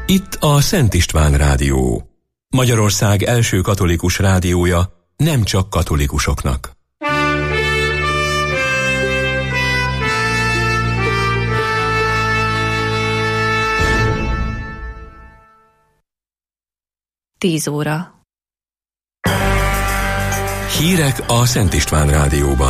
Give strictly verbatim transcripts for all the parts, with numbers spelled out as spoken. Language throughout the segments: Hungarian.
Itt a Szent István Rádió. Magyarország első katolikus rádiója, nem csak katolikusoknak. Tíz óra. Hírek a Szent István Rádióban.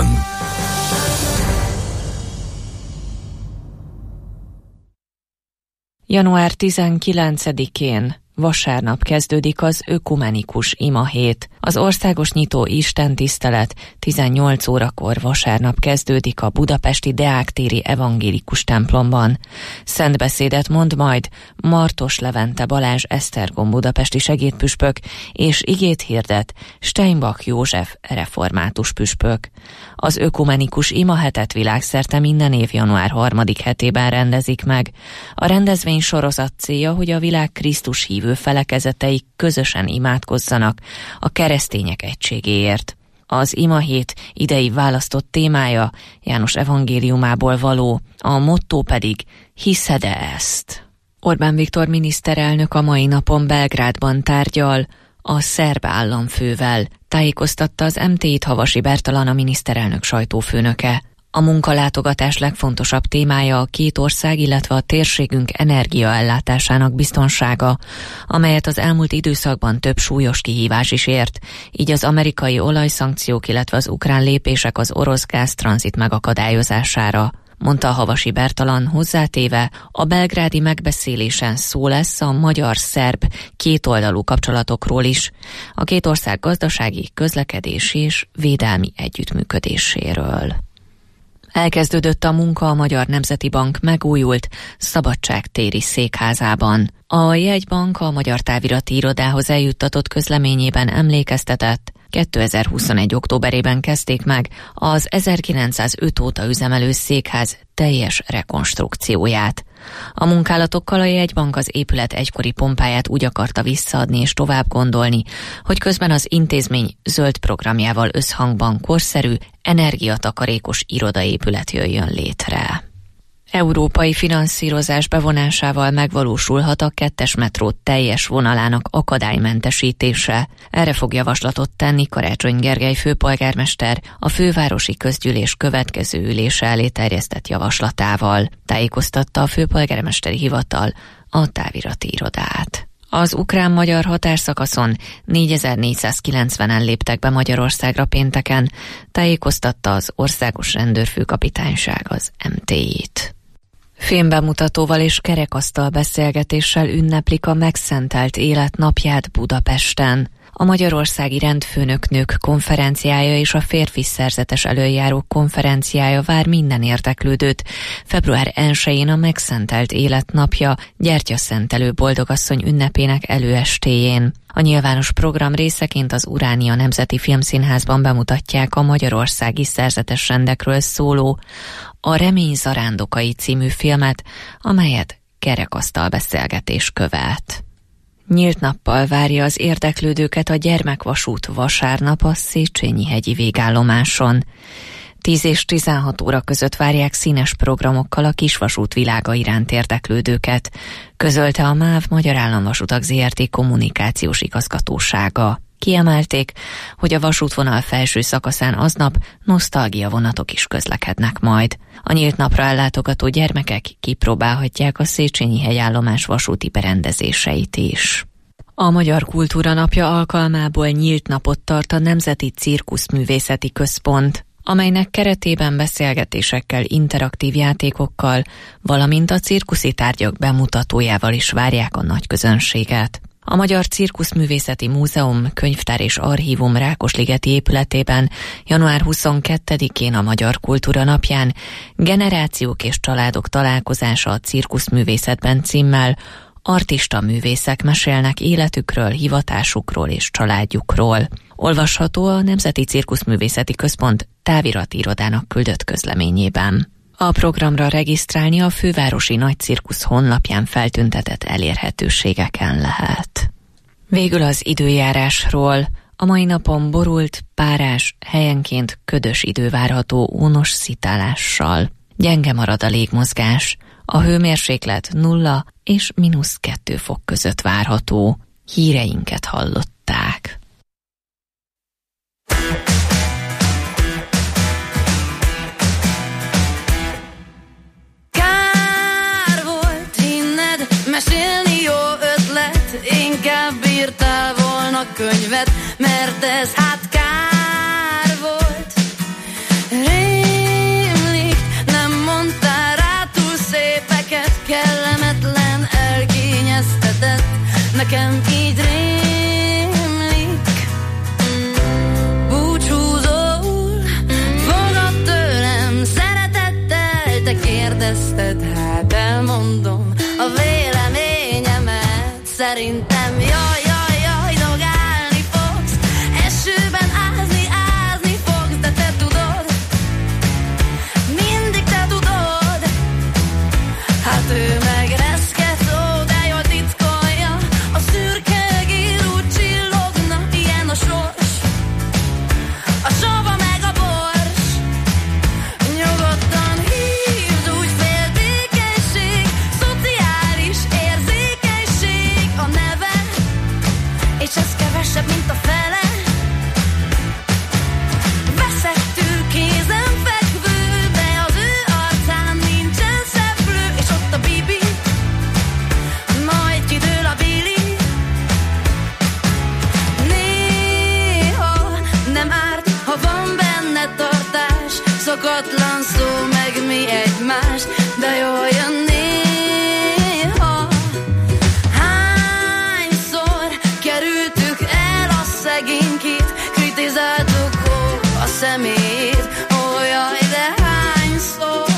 január tizenkilencedikén, vasárnap kezdődik az ökumenikus imahét. Az országos nyitó istentisztelet tizennyolc órakor vasárnap kezdődik a budapesti Deák-téri evangélikus templomban. Szentbeszédet mond majd Martos Levente Balázs Esztergom budapesti segédpüspök, és igét hirdet Steinbach József református püspök. Az ökumenikus imahetet világszerte minden év január harmadik hetében rendezik meg. A rendezvény sorozat célja, hogy a világ Krisztus hívő felekezetei közösen imádkozzanak a keresztények egységéért. Az imahét idei választott témája János evangéliumából való, a motto pedig hiszed-e ezt? Orbán Viktor miniszterelnök a mai napon Belgrádban tárgyal a szerb államfővel, tájékoztatta az em té i-t Havasi Bertalan, a miniszterelnök sajtófőnöke. A munkalátogatás legfontosabb témája a két ország, illetve a térségünk energiaellátásának biztonsága, amelyet az elmúlt időszakban több súlyos kihívás is ért, így az amerikai olajszankciók, illetve az ukrán lépések az orosz gáztranzit megakadályozására, mondta a Havasi Bertalan, hozzátéve, a belgrádi megbeszélésen szó lesz a magyar-szerb kétoldalú kapcsolatokról is, a két ország gazdasági, közlekedési és védelmi együttműködéséről. Elkezdődött a munka a Magyar Nemzeti Bank megújult Szabadságtéri székházában. A jegybank a Magyar Távirati Irodához eljuttatott közleményében emlékeztetett, kétezer-huszonegy októberében kezdték meg az ezerkilencszázöt óta üzemelő székház teljes rekonstrukcióját. A munkálatokkal a jegybank az épület egykori pompáját úgy akarta visszaadni és tovább gondolni, hogy közben az intézmény zöld programjával összhangban korszerű, energiatakarékos irodaépület jöjjön létre. Európai finanszírozás bevonásával megvalósulhat a kettes metró teljes vonalának akadálymentesítése. Erre fog javaslatot tenni Karácsony Gergely főpolgármester a fővárosi közgyűlés következő ülése elé terjesztett javaslatával, tájékoztatta a főpolgármesteri hivatal a távirati irodát. Az ukrán-magyar határszakaszon négyezer-négyszázkilencvenen léptek be Magyarországra pénteken, tájékoztatta az Országos Rendőrfőkapitányság az em té i-t. Filmbemutatóval és kerekasztal beszélgetéssel ünneplik a megszentelt élet napját Budapesten. A Magyarországi Rendfőnöknők konferenciája és a férfi szerzetes elöljárók konferenciája vár minden érdeklődőt. február elsején a megszentelt élet napja gyertyaszentelő boldogasszony ünnepének előestéjén. A nyilvános program részeként az Uránia Nemzeti Filmszínházban bemutatják a magyarországi szerzetes rendekről szóló A Remény zarándokai című filmet, amelyet kerekasztal beszélgetés követ. Nyílt nappal várja az érdeklődőket a gyermekvasút vasárnap a Széchenyi-hegyi végállomáson. tíz és tizenhat óra között várják színes programokkal a kisvasút világa iránt érdeklődőket, közölte a MÁV Magyar Államvasutak zé er té kommunikációs igazgatósága. Kiemelték, hogy a vasútvonal felső szakaszán aznap nosztalgia vonatok is közlekednek majd. A nyílt napra ellátogató gyermekek kipróbálhatják a Széchenyi-hegy állomás vasúti berendezéseit is. A Magyar Kultúra Napja alkalmából nyílt napot tart a Nemzeti Cirkuszművészeti Központ, amelynek keretében beszélgetésekkel, interaktív játékokkal, valamint a cirkuszi tárgyak bemutatójával is várják a nagy közönséget. A Magyar Cirkuszművészeti Múzeum, Könyvtár és Archívum Rákosligeti épületében január huszonkettedikén a Magyar Kultúra Napján Generációk és családok találkozása a cirkuszművészetben címmel artista művészek mesélnek életükről, hivatásukról és családjukról. Olvasható a Nemzeti Cirkuszművészeti Központ távirati irodának küldött közleményében. A programra regisztrálni a Fővárosi Nagy Cirkusz honlapján feltüntetett elérhetőségeken lehet. Végül az időjárásról. A mai napon borult, párás, helyenként ködös idő várható ónos szitálással. Gyenge marad a légmozgás. A hőmérséklet nulla és mínusz kettő fok között várható. Híreinket hallották. Kár volt hinned, mesélni jó ötlet, inkább írtál volna könyvet, mert ez hát kár volt. Rémlik, nem mondtál rá túl szépeket, kellemetlen, elkényeztetett, nekem így rémlik. Búcsúzol, fogad tőlem szeretettel, te kérdezted, hát elmondom a véleményemet. Szerintem jaj, jaj, jaj, dogálni fogsz, esőben ázni, ázni fogsz, de te tudod, mindig te tudod. Hát ő meg reszket, ó, de jól titkolja, a szürke egér úgy csillogna, ilyen a sors, a sava meg a bors. Nyugodtan hívd, úgy féltékenység, szociális érzékenység a neve, és ez kevesebb, mint a fele. Veszettül kézen fekvő, de az ő arcán nincsen szeplő, és ott a bibi, majd kidől a bili. Néha nem árt, ha van benne tartás, szokatlan szó meg mi egymás, de jól jön néha. Hányszor kerültük el a szegénykét, kritizáltuk ó, a szemét, ó jaj, de hányszor.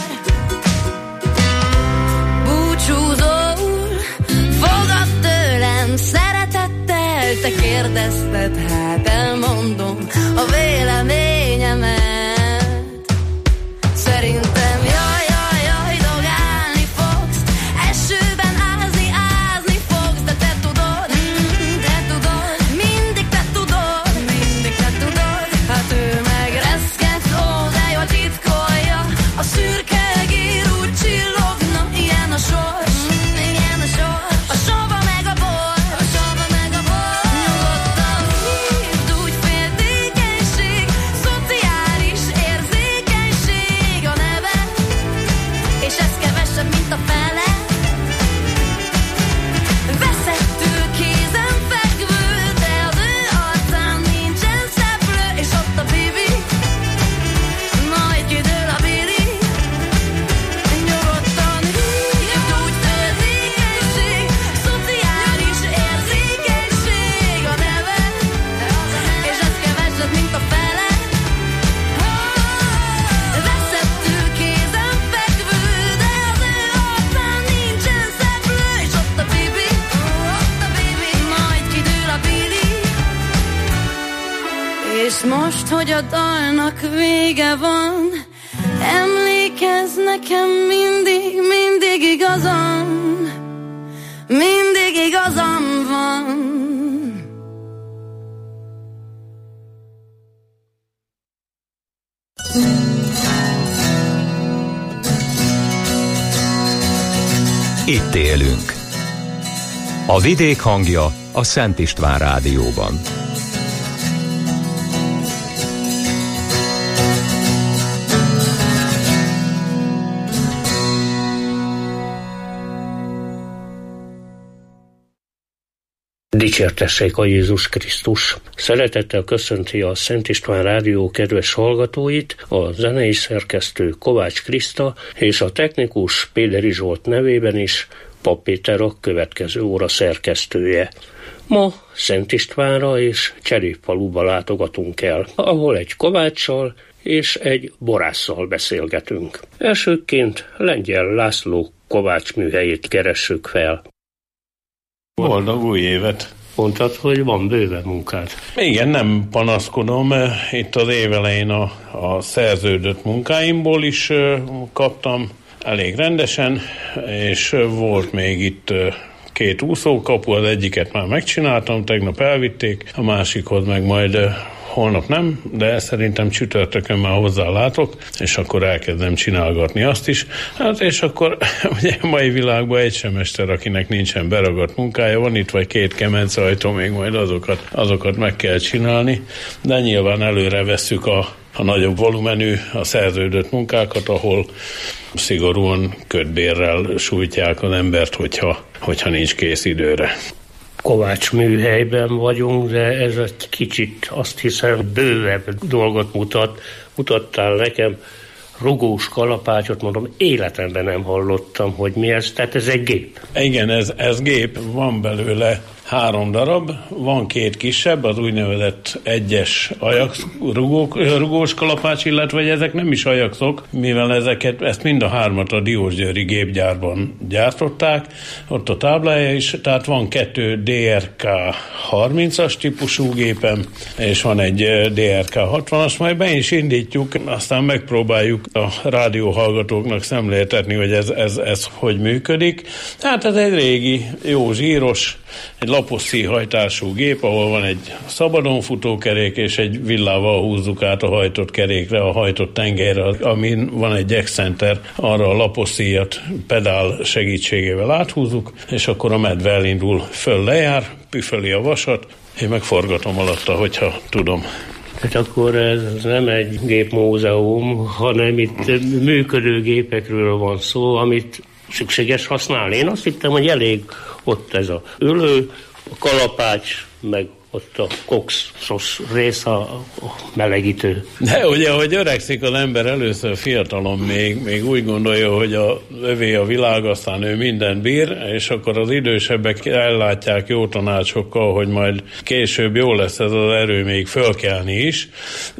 Búcsúzol, fogad tőlem szeretettel, te kérdezted, hát elmondom a véleményemet. Szerintem jaj, jaj, jaj, dogálni fogsz, esőben ázni, ázni fogsz, de te tudod, te tudod, mindig te tudod, mindig te tudod. Hát ő meg reszket, ó, de jól titkolja, a szürke egér úgy csillogna, ilyen a sors, ilyen a sors, a sava meg a bor, a sava meg a bor. Nyugodtan hívd, úgy féltékenység, szociális érzékenység a neve, és ez kevesebb, mint a fele. Veszettül kézen fekvő, de az ő arcán nincsen szeplő, és ott a bibi, majd kidől a bili. Nyugodtan hívd, úgy féltékenység, szociális érzékenység a neve, és ez kevesebb, mint a fele. Veszettül kézen fekvő, de az ő arcán nincsen szeplő, és ott a bibi, ott a bibi, majd kidől a bili. És most, hogy a dalnak vége van, emlékezz nekem mindig, mindig igazam, mindig igazam van. Itt élünk. A vidék hangja a Szent István Rádióban. Dicsértessék a Jézus Krisztus! Szeretettel köszönti a Szent István Rádió kedves hallgatóit, a zenei szerkesztő Kovács Kriszta és a technikus Péderi Zsolt nevében is Pap Péter a következő óra szerkesztője. Ma Szent Istvánra és Cserépfaluba látogatunk el, ahol egy kovácssal és egy borásszal beszélgetünk. Elsőként Lengyel László kovács műhelyét keressük fel. Boldog új évet! Mondtad, hogy van bőven munkád. Igen, nem panaszkodom. Itt az évelején a, a szerződött munkáimból is kaptam elég rendesen, és volt még itt két úszókapu, az egyiket már megcsináltam, tegnap elvitték, a másikhoz meg majd holnap nem, de szerintem csütörtökön már hozzá látok, és akkor elkezdem csinálgatni azt is. Hát és akkor ugye a mai világban egy sem mester, akinek nincsen beragadt munkája, van itt vagy két kemencehajtó, még majd azokat, azokat meg kell csinálni, de nyilván előre vesszük a, a nagyobb volumenű, a szerződött munkákat, ahol szigorúan kötbérrel sújtják az embert, hogyha, hogyha nincs kész időre. Kovács műhelyben vagyunk, de ez egy kicsit azt hiszem bővebb dolgot mutat. Mutattál nekem rugós kalapácsot, mondom, életemben nem hallottam, hogy mi ez, tehát ez egy gép. Igen, ez, ez gép, van belőle három darab, van két kisebb, az úgynevezett egyes Ajax rugók, rugós kalapács, illetve ezek nem is Ajaxok, mivel ezeket, ezt mind a hármat a Diósgyőri gépgyárban gyártották, ott a táblája is, tehát van kettő dé er ká harmincas típusú gépem, és van egy dé er ká hatvanas, majd be is indítjuk, aztán megpróbáljuk a rádióhallgatóknak szemléltetni, hogy ez, ez, ez hogy működik. Tehát ez egy régi, jó zsíros, egy lapos szíjhajtású gép, ahol van egy szabadon futó kerék, és egy villával húzzuk át a hajtott kerékre, a hajtott tengelyre, amin van egy jackcenter, arra a lapos szíjat pedál segítségével áthúzzuk, és akkor a medve elindul, föl lejár, püföli a vasat, én meg forgatom alatta, hogyha tudom. Hát akkor ez nem egy gépmúzeum, hanem itt működő gépekről van szó, amit szükséges használni. Én azt hittem, hogy elég ott ez a ülő, a kalapács, meg ott a kokszos rész, a, a melegítő. De ugye, hogy öregszik az ember, először fiatalon még, még úgy gondolja, hogy a övé a világ, aztán ő mindent bír, és akkor az idősebbek ellátják jó tanácsokkal, hogy majd később jó lesz ez az erő még fölkelni is,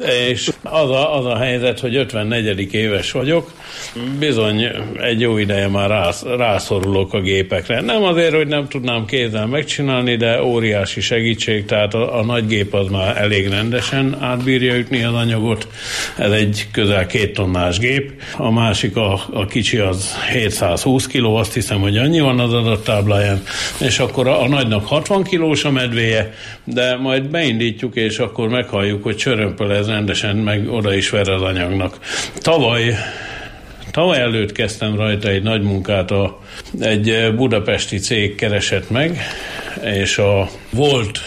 és az a, az a helyzet, hogy ötvennegyedik éves vagyok, bizony egy jó ideje már rász, rászorulok a gépekre. Nem azért, hogy nem tudnám kézzel megcsinálni, de óriási segítség, tehát a, a nagy gép az már elég rendesen átbírja ütni az anyagot. Ez egy közel két tonnás gép. A másik, a, a kicsi, az hétszázhúsz kiló, azt hiszem, hogy annyi van az adattábláján, és akkor a, a nagynak hatvan kilós a medvéje, de majd beindítjuk, és akkor meghalljuk, hogy csörömpöl ez rendesen, meg oda is ver az anyagnak. Tavaly Tavaly előtt kezdtem rajta egy nagy munkát, a, egy budapesti cég keresett meg, és a volt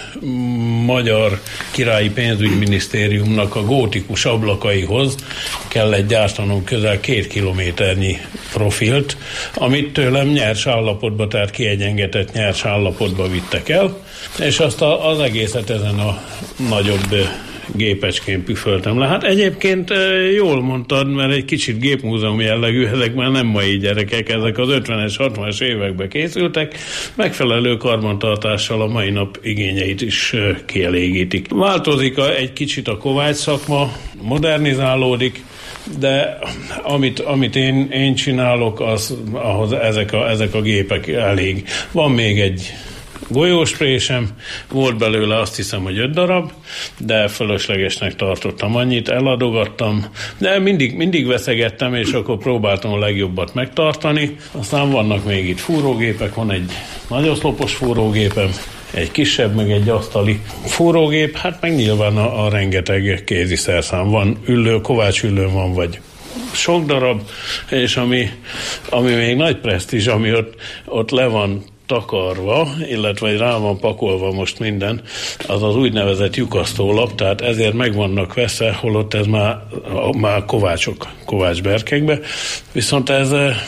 magyar királyi pénzügyminisztériumnak a gótikus ablakaihoz kellett gyártanunk közel két kilométernyi profilt, amit tőlem nyers állapotba, tehát kiegyengetett nyers állapotba vittek el, és azt a, az egészet ezen a nagyobb gépecskén püföltem le. Hát egyébként jól mondtad, mert egy kicsit gépmúzeum jellegű, ezek már nem mai gyerekek, ezek az ötvenes, hatvanas években készültek, megfelelő karbantartással a mai nap igényeit is kielégítik. Változik a, egy kicsit a kovács szakma, modernizálódik, de amit, amit én, én csinálok, az, ahhoz ezek a, ezek a gépek elég. Van még egy golyósprésem, volt belőle azt hiszem, hogy öt darab, de fölöslegesnek tartottam annyit, eladogattam, de mindig, mindig veszegettem, és akkor próbáltam a legjobbat megtartani. Aztán vannak még itt fúrógépek, van egy nagyoszlopos fúrógépem, egy kisebb, meg egy asztali fúrógép, hát meg nyilván a, a rengeteg kézi szerszám van, ülő, kovács ülőn van, vagy sok darab, és ami, ami még nagy presztízs, ami ott, ott le van takarva, illetve rá van pakolva most minden, az az úgynevezett lyukasztólap, tehát ezért meg vannak veszve, holott ez már, már kovácsok, kovácsberkekbe. Viszont ez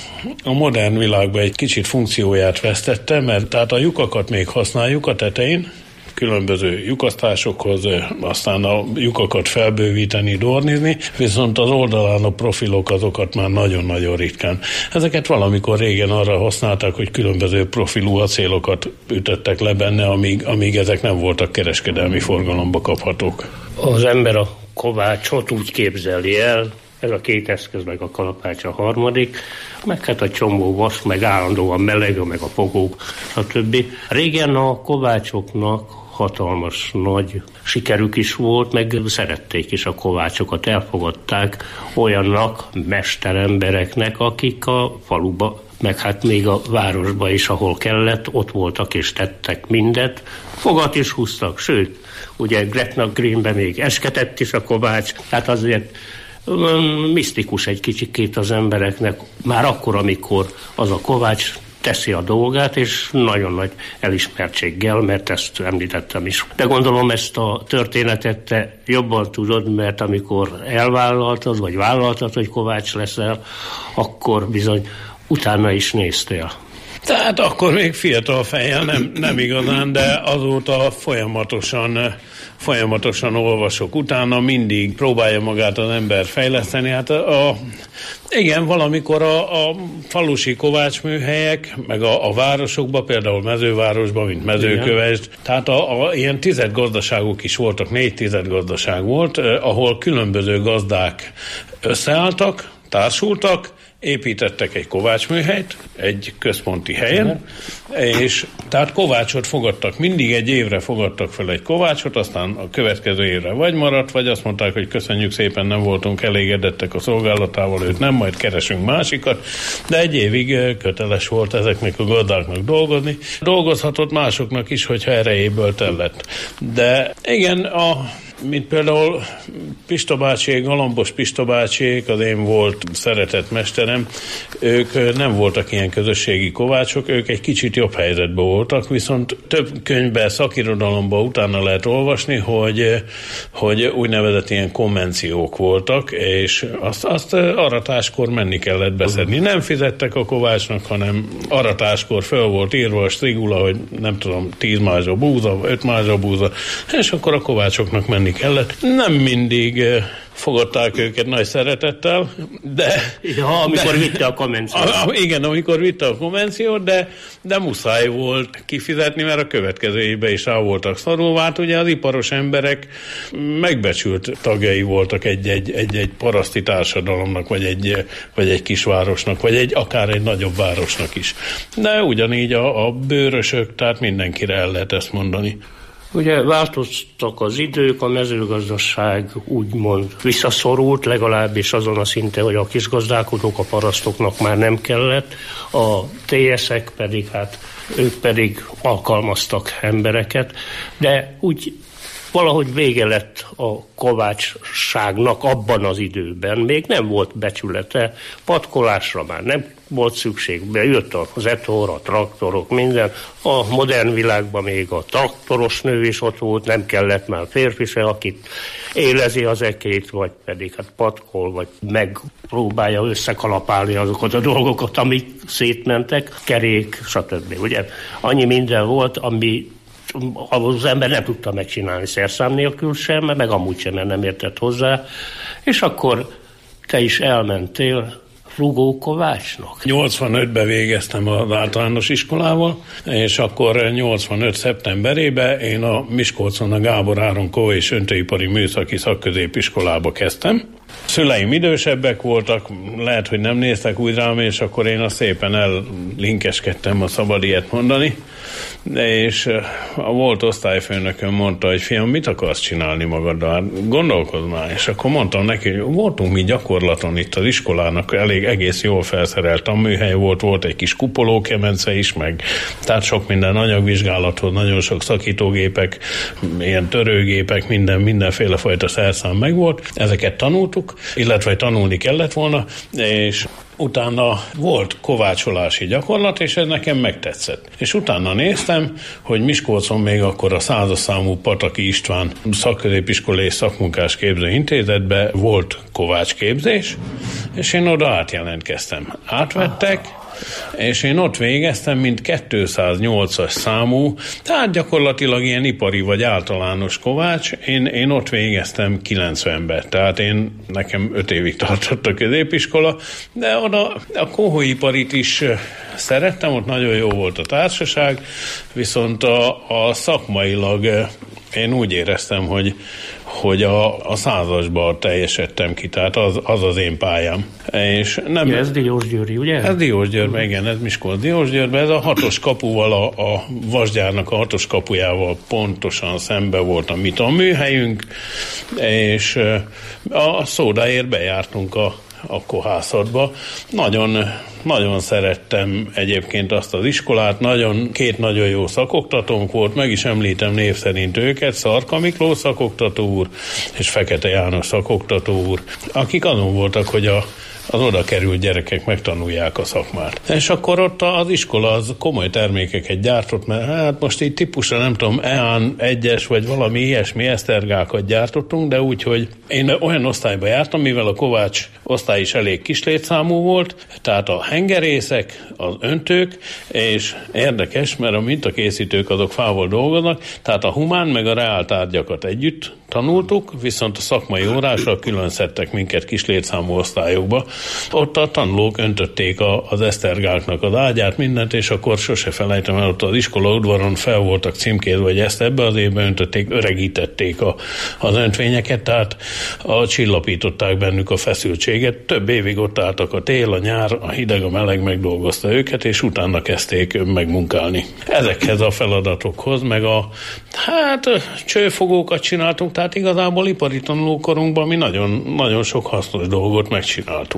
a modern világban egy kicsit funkcióját vesztette, mert tehát a lyukakat még használjuk a tetején, különböző lyukasztásokhoz, aztán a lyukakat felbővíteni, dornizni, viszont az oldalán a profilok azokat már nagyon-nagyon ritkán. Ezeket valamikor régen arra használták, hogy különböző profilú acélokat ütöttek le benne, amíg, amíg ezek nem voltak kereskedelmi forgalomba kaphatók. Az ember a kovácsot úgy képzeli el, ez a két eszköz, meg a kalapács a harmadik, meg hát a csomó vas, meg állandóan meleg, meg a fogók, stb. Régen a kovácsoknak hatalmas nagy sikerük is volt, meg szerették is a kovácsokat, elfogadták olyannak, mesterembereknek, akik a faluba meg hát még a városba is, ahol kellett, ott voltak és tettek mindet. Fogat is húztak, sőt, ugye Gretna Greenben még esketett is a Kovács, tehát azért misztikus egy kicsikét az embereknek, már akkor, amikor az a Kovács teszi a dolgát, és nagyon nagy elismertséggel, mert ezt említettem is. De gondolom ezt a történetet te jobban tudod, mert amikor elvállaltad, vagy vállaltad, hogy Kovács leszel, akkor bizony utána is néztél. Tehát akkor még fiatal fejjel nem, nem igazán, de azóta folyamatosan, folyamatosan olvasok. Utána mindig próbálja magát az ember fejleszteni. Hát a, a, igen, valamikor a, a falusi kovácsműhelyek, meg a, a városokban, például Mezővárosban, mint Mezőkövesd, tehát a, a, ilyen tizedgazdaságok is voltak, négy tizedgazdaság volt, eh, ahol különböző gazdák összeálltak, társultak, építettek egy kovácsműhelyt, egy központi helyen, és tehát kovácsot fogadtak, mindig egy évre fogadtak fel egy kovácsot, aztán a következő évre vagy maradt, vagy azt mondták, hogy köszönjük szépen, nem voltunk elégedettek a szolgálatával, őt nem, majd keresünk másikat, de egy évig köteles volt ezeknek a gazdáknak dolgozni. Dolgozhatott másoknak is, hogyha erejéből tellett. De igen, a mint például Pista bácsiék, Galambos Pista bácsiék, az én volt szeretett mesterem, ők nem voltak ilyen közösségi kovácsok, ők egy kicsit jobb helyzetben voltak, viszont több könyvben, szakirodalomban utána lehet olvasni, hogy, hogy úgynevezett ilyen konvenciók voltak, és azt, azt aratáskor menni kellett beszedni. Nem fizettek a kovácsnak, hanem aratáskor föl volt írva a strigula, hogy nem tudom, tíz mázsa búza, öt mázsa búza, és akkor a kovácsoknak menni kellett. Nem mindig fogadták őket nagy szeretettel, de... Ja, amikor de, vitte a konvenciót. A, igen, amikor vitte a konvenciót, de, de muszáj volt kifizetni, mert a következő évben is rá voltak szorulva. Hát ugye az iparos emberek megbecsült tagjai voltak egy-egy, egy-egy paraszti társadalomnak, vagy egy, vagy egy kisvárosnak, vagy egy, akár egy nagyobb városnak is. De ugyanígy a, a bőrösök, tehát mindenkire el lehet ezt mondani. Ugye változtak az idők, a mezőgazdaság úgymond visszaszorult, legalábbis azon a szinten, hogy a kisgazdálkodók, a parasztoknak már nem kellett, a té es-ek pedig, hát ők pedig alkalmaztak embereket, de úgy valahogy vége lett a kovácsságnak abban az időben, még nem volt becsülete, patkolásra már nem volt szükség, bejött az etor, a traktorok, minden. A modern világban még a traktoros nő is ott volt, nem kellett már férfi se, akit élezi az ekét, vagy pedig hát patkol, vagy megpróbálja összekalapálni azokat a dolgokat, amik szétmentek, kerék, stb. Ugye annyi minden volt, ami az ember nem tudta megcsinálni szerszám nélkül sem, meg amúgy sem, mert nem értett hozzá, és akkor te is elmentél Rugó Kovácsnak. nyolcvanötben végeztem az általános iskolával, és akkor nyolcvanöt szeptemberében én a Miskolcon a Gábor Áron Kó és Öntőipari Műszaki Szakközépiskolába kezdtem. Szüleim idősebbek voltak, lehet, hogy nem néztek úgy rám, és akkor én azt szépen ellinkeskedtem, ha szabad ilyet mondani. És a volt osztályfőnököm mondta, hogy fiam, mit akarsz csinálni magaddal? Gondolkozz már. És akkor mondtam neki, hogy voltunk mi gyakorlaton itt az iskolának, elég egész jól felszerelt tanműhely volt, volt egy kis kupolókemence is, meg tehát sok minden anyagvizsgálathoz, nagyon sok szakítógépek, ilyen törőgépek, minden, mindenféle fajta szerszám megvolt. Ezeket tanultuk, illetve tanulni kellett volna, és utána volt kovácsolási gyakorlat, és ez nekem megtetszett. És utána néztem, hogy Miskolcon még akkor a százas számú Pataki István szakközépiskolai és szakmunkás képző intézetben volt kovácsképzés, és én oda átjelentkeztem. Átvettek, és én ott végeztem, mint kétszáznyolcas számú, tehát gyakorlatilag ilyen ipari vagy általános kovács, én, én ott végeztem kilencvenben, tehát én, nekem öt évig tartott a középiskola, de oda a kohóiparit is szerettem, ott nagyon jó volt a társaság, viszont a, a szakmailag én úgy éreztem, hogy, hogy a, a százasba teljesedtem ki, tehát az az, az én pályám. És nem, ja, ez Diósgyőri, ugye? Ez Diósgyőrben, igen, ez Miskolc Diósgyőrben, ez a hatos kapuval, a, a Vasgyárnak a hatos kapujával pontosan szembe volt a mi tanműhelyünk, és a szódáért bejártunk a a kohászatba. Nagyon nagyon szerettem egyébként azt az iskolát, nagyon, két nagyon jó szakoktatónk volt, meg is említem név szerint őket, Szarka Miklós szakoktató úr és Fekete János szakoktató úr, akik azon voltak, hogy a az oda került gyerekek megtanulják a szakmát. És akkor ott az iskola az komoly termékeket gyártott, mert hát most így típusra nem tudom, E A N egyes vagy valami ilyesmi esztergákat gyártottunk, de úgy, hogy én olyan osztályba jártam, mivel a Kovács osztály is elég kis létszámú volt, tehát a hengerészek, az öntők, és érdekes, mert a mintakészítők azok fával dolgoznak, tehát a humán meg a reál tárgyakat együtt tanultuk, viszont a szakmai órásra külön szedtek minket kis létszámú osztályokba. Ott a tanulók öntötték a, az esztergáknak az ágyát, mindent, és akkor sose felejtem el, ott az iskola udvaron fel voltak címkézve, hogy ezt ebbe az évben öntötték, öregítették a, az öntvényeket, tehát a csillapították bennük a feszültséget. Több évig ott álltak a tél, a nyár, a hideg, a meleg megdolgozta őket, és utána kezdték megmunkálni. Ezekhez a feladatokhoz, meg a hát csőfogókat csináltunk, tehát igazából ipari tanulókorunkban mi nagyon, nagyon sok hasznos dolgot megcsináltunk.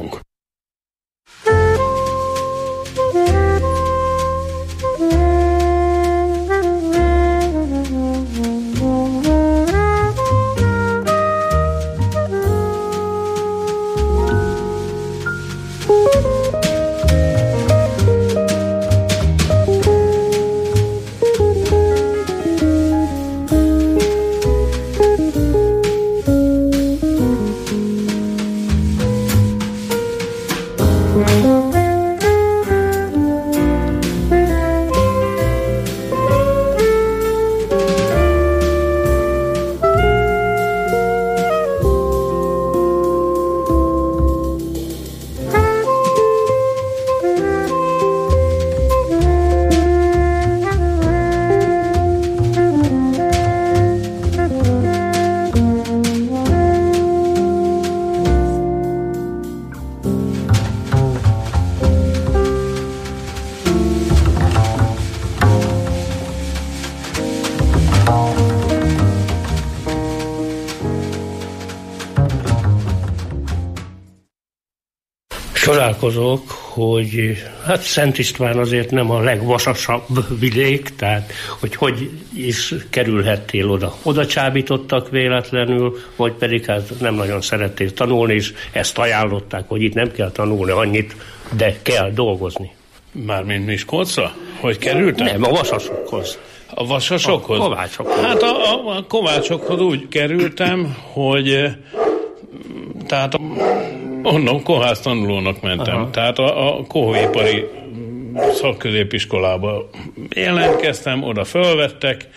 Csodálkozok, hogy hát Szent István azért nem a legvasasabb vidék, tehát hogy hogy is kerülhettél oda. Oda csábítottak véletlenül, vagy pedig hát nem nagyon szerettél tanulni, és ezt ajánlották, hogy itt nem kell tanulni annyit, de kell dolgozni. Mármint Miskolcra? Hogy kerültem? Nem, a vasasokhoz. A vasasokhoz? A kovácsokhoz. Hát a, a, a kovácsokhoz úgy kerültem, hogy tehát a, onnan kohász tanulónak mentem. Aha. Tehát a, a kohóipari szakközépiskolába jelentkeztem, oda fölvettek.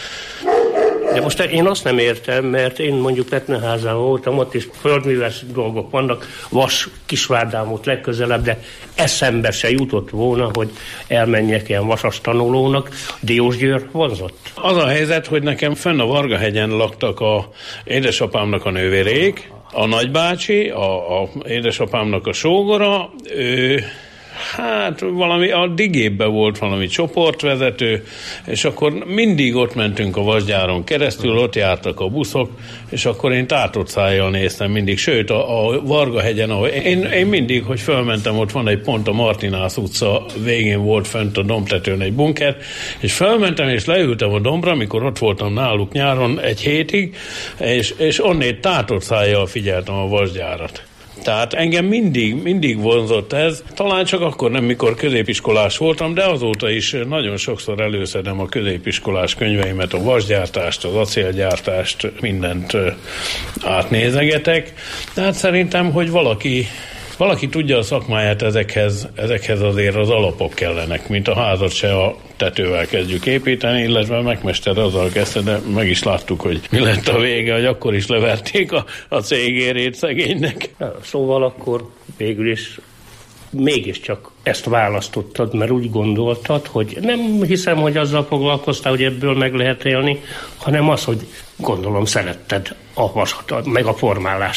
De most én azt nem értem, mert én mondjuk Petneházán voltam, ott is földműves dolgok vannak, Vas Kisvárdám ott legközelebb, de eszembe se jutott volna, hogy elmenjek ilyen vasas tanulónak. Diósgyőr vonzott. Az a helyzet, hogy nekem fenn a Vargahegyen laktak a édesapámnak a nővérék, a nagybácsi, a, a édesapámnak a sógora, ő hát valami, a Digébbe volt valami csoportvezető, és akkor mindig ott mentünk a vasgyáron keresztül, ott jártak a buszok, és akkor én tátott szájjal néztem mindig, sőt a, a Vargahegyen, ahol én, én mindig, hogy fölmentem, ott van egy pont a Martinász utca végén volt fönt a dombtetőn egy bunker, és fölmentem, és leültem a dombra, amikor ott voltam náluk nyáron egy hétig, és, és onnét tátott szájjal figyeltem a vasgyárat. Tehát engem mindig, mindig vonzott ez, talán csak akkor nem, mikor középiskolás voltam, de azóta is nagyon sokszor előszedem a középiskolás könyveimet, a vasgyártást, az acélgyártást, mindent átnézegetek. Tehát szerintem, hogy valaki, valaki tudja a szakmáját, ezekhez, ezekhez azért az alapok kellenek, mint a házat se a tetővel kezdjük építeni, illetve a megmester azzal kezdte, de meg is láttuk, hogy mi lett a vége, hogy akkor is leverték a, a cégérét szegénynek. Szóval akkor végül is mégiscsak ezt választottad, mert úgy gondoltad, hogy nem hiszem, hogy azzal foglalkoztál, hogy ebből meg lehet élni, hanem az, hogy gondolom szeretted a vasat, meg a formálást.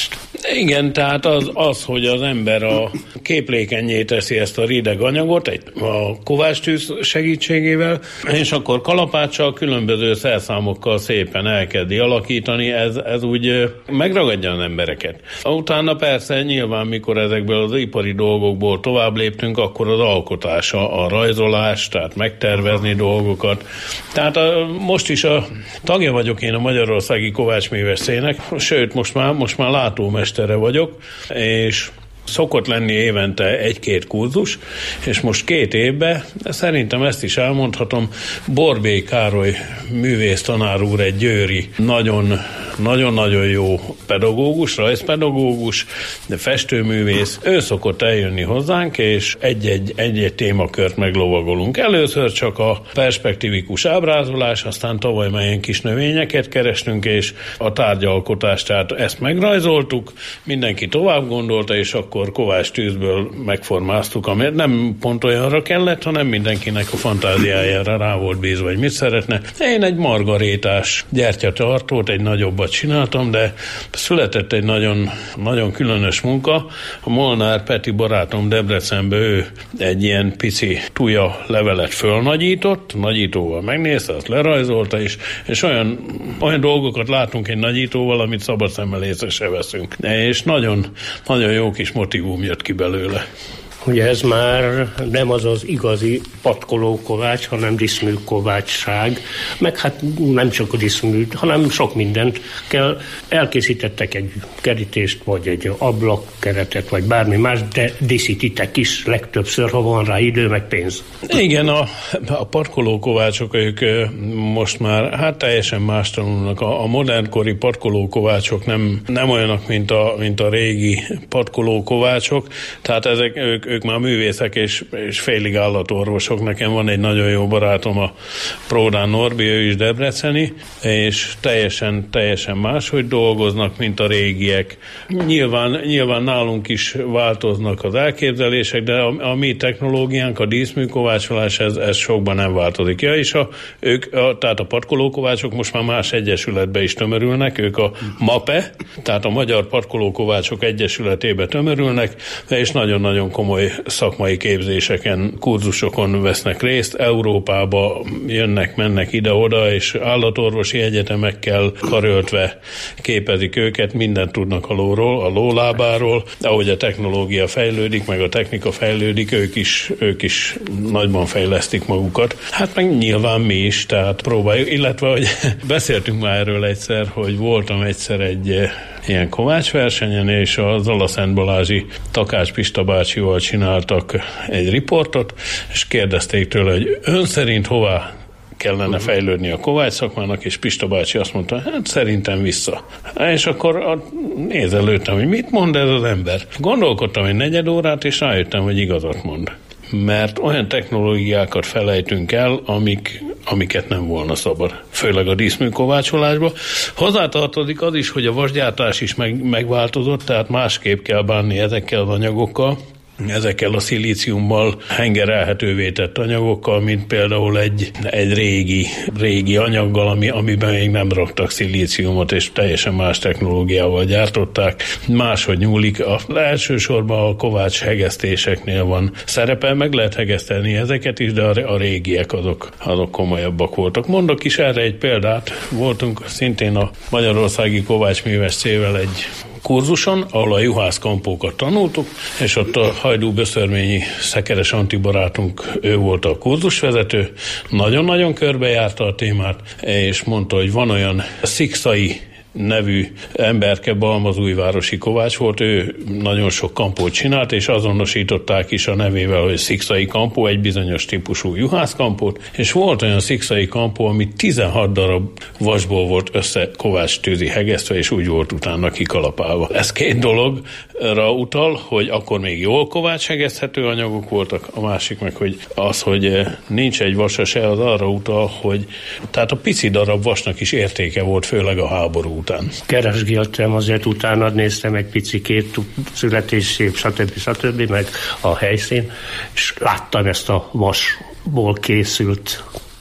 Igen, tehát az, az, hogy az ember a képlékennyé teszi ezt a rideg anyagot egy, a kovácstűz segítségével, és akkor kalapáccsal, különböző szerszámokkal szépen elkezdi alakítani, ez, ez úgy megragadja az embereket. Utána persze nyilván, mikor ezekből az ipari dolgokból tovább léptünk, akkor az alkotása, a rajzolás, tehát megtervezni dolgokat. Tehát a, most is a tagja vagyok én a Magyarországi Kovácsműves Szének, sőt, most már, most már látómestere vagyok, és szokott lenni évente egy-két kurzus, és most két évben, de szerintem ezt is elmondhatom, Borbély Károly művész tanár úr egy győri nagyon nagyon-nagyon jó pedagógus, rajzpedagógus, de festőművész. Ő szokott eljönni hozzánk, és egy-egy, egy-egy témakört meglovagolunk. Először csak a perspektívikus ábrázolás, aztán tavaly már ilyen kis növényeket kerestünk, és a tárgyalkotást, tehát ezt megrajzoltuk, mindenki tovább gondolta, és akkor kovácstűzből megformáztuk, amit nem pont olyanra kellett, hanem mindenkinek a fantáziájára rá volt bízva, hogy mit szeretne. Én egy margarétás gyertyatartót, egy nagyobbat csináltam, de született egy nagyon, nagyon különös munka. A Molnár Peti barátom Debrecenbe, ő egy ilyen pici tuja levelet fölnagyított, nagyítóval megnézte, azt lerajzolta is, és olyan, olyan dolgokat látunk egy nagyítóval, amit szabad szemmel észre se veszünk. És nagyon, nagyon jó kis motívum jött ki belőle. Ugye ez már nem az az igazi patkoló kovács, hanem diszmű kovácsság, meg hát nem csak a diszmű, hanem sok mindent kell. Elkészítettek egy kerítést, vagy egy ablakkeretet, vagy bármi más, de díszítitek is legtöbbször, ha van rá idő, meg pénz. Igen, a, a patkoló kovácsok, ők most már hát teljesen más tanulnak. A, a modernkori patkoló kovácsok nem, nem olyanok, mint a, mint a régi patkoló kovácsok, tehát ezek, ők, ők már művészek és, és félig állatorvosok. Nekem van egy nagyon jó barátom, a Pródán Norbi, ő is debreceni, és teljesen, teljesen máshogy dolgoznak, mint a régiek. Nyilván, nyilván nálunk is változnak az elképzelések, de a, a mi technológiánk, a díszműkovácsolás, ez, ez sokban nem változik. Ja, és a, ők, a, tehát a patkolókovácsok most már más egyesületbe is tömörülnek, ők a MAPE, tehát a Magyar Patkolókovácsok Egyesületébe tömörülnek, és nagyon-nagyon komoly szakmai képzéseken, kurzusokon vesznek részt, Európába jönnek, mennek ide-oda, és állatorvosi egyetemekkel karöltve képezik őket, mindent tudnak a lóról, a lólábáról, ahogy a technológia fejlődik, meg a technika fejlődik, ők is, ők is nagyban fejlesztik magukat. Hát meg nyilván mi is, tehát próbáljuk, illetve, hogy beszéltünk már erről egyszer, hogy voltam egyszer egy ilyen kovácsversenyen, és a Zalaszent Balázsi Takács Pista bácsival csináltak egy riportot, és kérdezték tőle, hogy ön szerint hová kellene fejlődni a kovács szakmának, és Pista bácsi azt mondta, hát szerintem vissza. És akkor nézelődtem, hogy mit mond ez az ember. Gondolkodtam egy negyed órát, és rájöttem, hogy igazat mond. Mert olyan technológiákat felejtünk el, amik, amiket nem volna szabad, főleg a díszműkovácsolásba. Hozzátartozik az is, hogy a vasgyártás is meg, megváltozott, tehát másképp kell bánni ezekkel az anyagokkal, ezekkel a szilíciummal hengerelhetővé tett anyagokkal, mint például egy, egy régi, régi anyaggal, ami, amiben még nem raktak szilíciumot, és teljesen más technológiával gyártották. Máshogy nyúlik. A, elsősorban a kovács hegesztéseknél van szerepe, meg lehet hegeszteni ezeket is, de a, a régiek azok, azok komolyabbak voltak. Mondok is erre egy példát. Voltunk szintén a Magyarországi Kovácsműves Cével egy kurzuson, ahol a juhászkampókat tanultuk, és ott a Hajdú-Böszörményi Szekeres Anti barátunk, ő volt a kurzusvezető, nagyon-nagyon körbejárta a témát, és mondta, hogy van olyan Szikszai nevű emberke, balmazújvárosi kovács volt, ő nagyon sok kampót csinált, és azonosították is a nevével, hogy Szikszai kampó, egy bizonyos típusú juhászkampót, és volt olyan Szikszai kampó, ami tizenhat darab vasból volt össze kovácstűzi hegesztve, és úgy volt utána kikalapálva. Ez két dologra utal, hogy akkor még jól kovácshegeszthető anyagok voltak, a másik meg, hogy az, hogy nincs egy vasa se, az arra utal, hogy tehát a pici darab vasnak is értéke volt, főleg a háború után. Keresgéltem, azért utána néztem egy picikét, születésszép, stb. stb. Meg a helyszín, és láttam ezt a vasból készült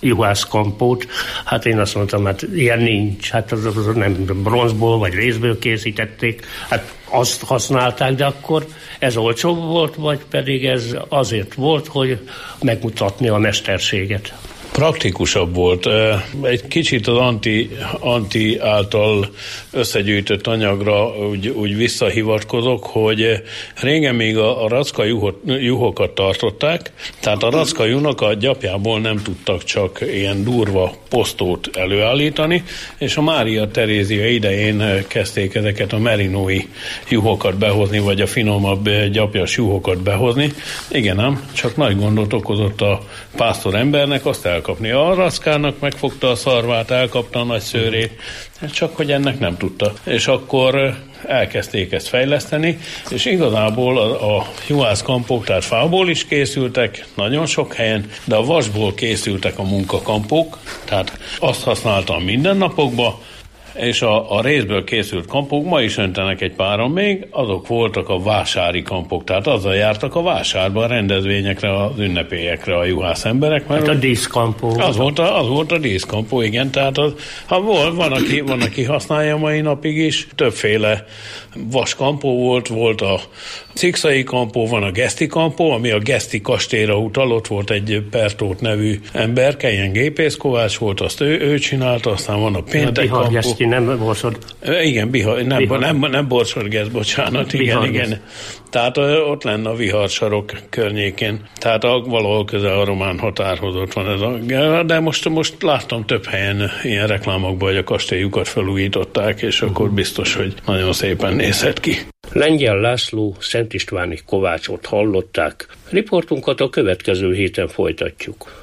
juhászkampót. Hát én azt mondtam, hát ilyen nincs. Hát az, az nem bronzból vagy részből készítették. Hát azt használták, de akkor ez olcsóbb volt, vagy pedig ez azért volt, hogy megmutatni a mesterséget? Praktikusabb volt. Egy kicsit az anti, anti által összegyűjtött anyagra úgy, úgy visszahivatkozok, hogy régen még a, a racka juhot, juhokat tartották, tehát a racka juhnak a gyapjából nem tudtak csak ilyen durva posztót előállítani, és a Mária Terézia idején kezdték ezeket a merinói juhokat behozni, vagy a finomabb gyapjas juhokat behozni. Igen ám, csak nagy gondot okozott a pásztor embernek, azt el kapni. A rackának megfogta a szarvát, elkapta a nagy szőrét, csak hogy ennek nem tudta. És akkor elkezdték ezt fejleszteni, és igazából a, a juhászkampók, tehát fából is készültek nagyon sok helyen, de a vasból készültek a munkakampók, tehát azt használtam mindennapokban, és a, a részből készült kampók ma is öntenek egy páron még, azok voltak a vásári kampók, tehát azzal jártak a vásárba, a rendezvényekre, az ünnepélyekre a juhász emberek. Mert hát a díszkampó. Az volt a, az volt a díszkampó, igen, tehát az, ha volt, van, aki, van, aki használja mai napig is, többféle vaskampó volt, volt a cikszai kampó, van a geszti kampó, ami a Geszti kastélyra utal, ott volt egy Pertót nevű ember, Kelyen Gépész Kovács volt, azt ő, ő csinálta, aztán van a Péntek a kampó. Nem borsod. Igen, Bihar, nem, Bihar. nem, nem, nem Borsodgesz, bocsánat, igen, igen. Tehát ott lenne a viharsarok környékén. Tehát a, valahol közel a román határhoz ott van ez a... De most, most láttam több helyen ilyen reklámokban, hogy a kastélyukat felújították, és uh-huh. akkor biztos, hogy nagyon szépen nézhet ki. Lengyel László Szent Istváni Kovácsot hallották. Riportunkat a következő héten folytatjuk.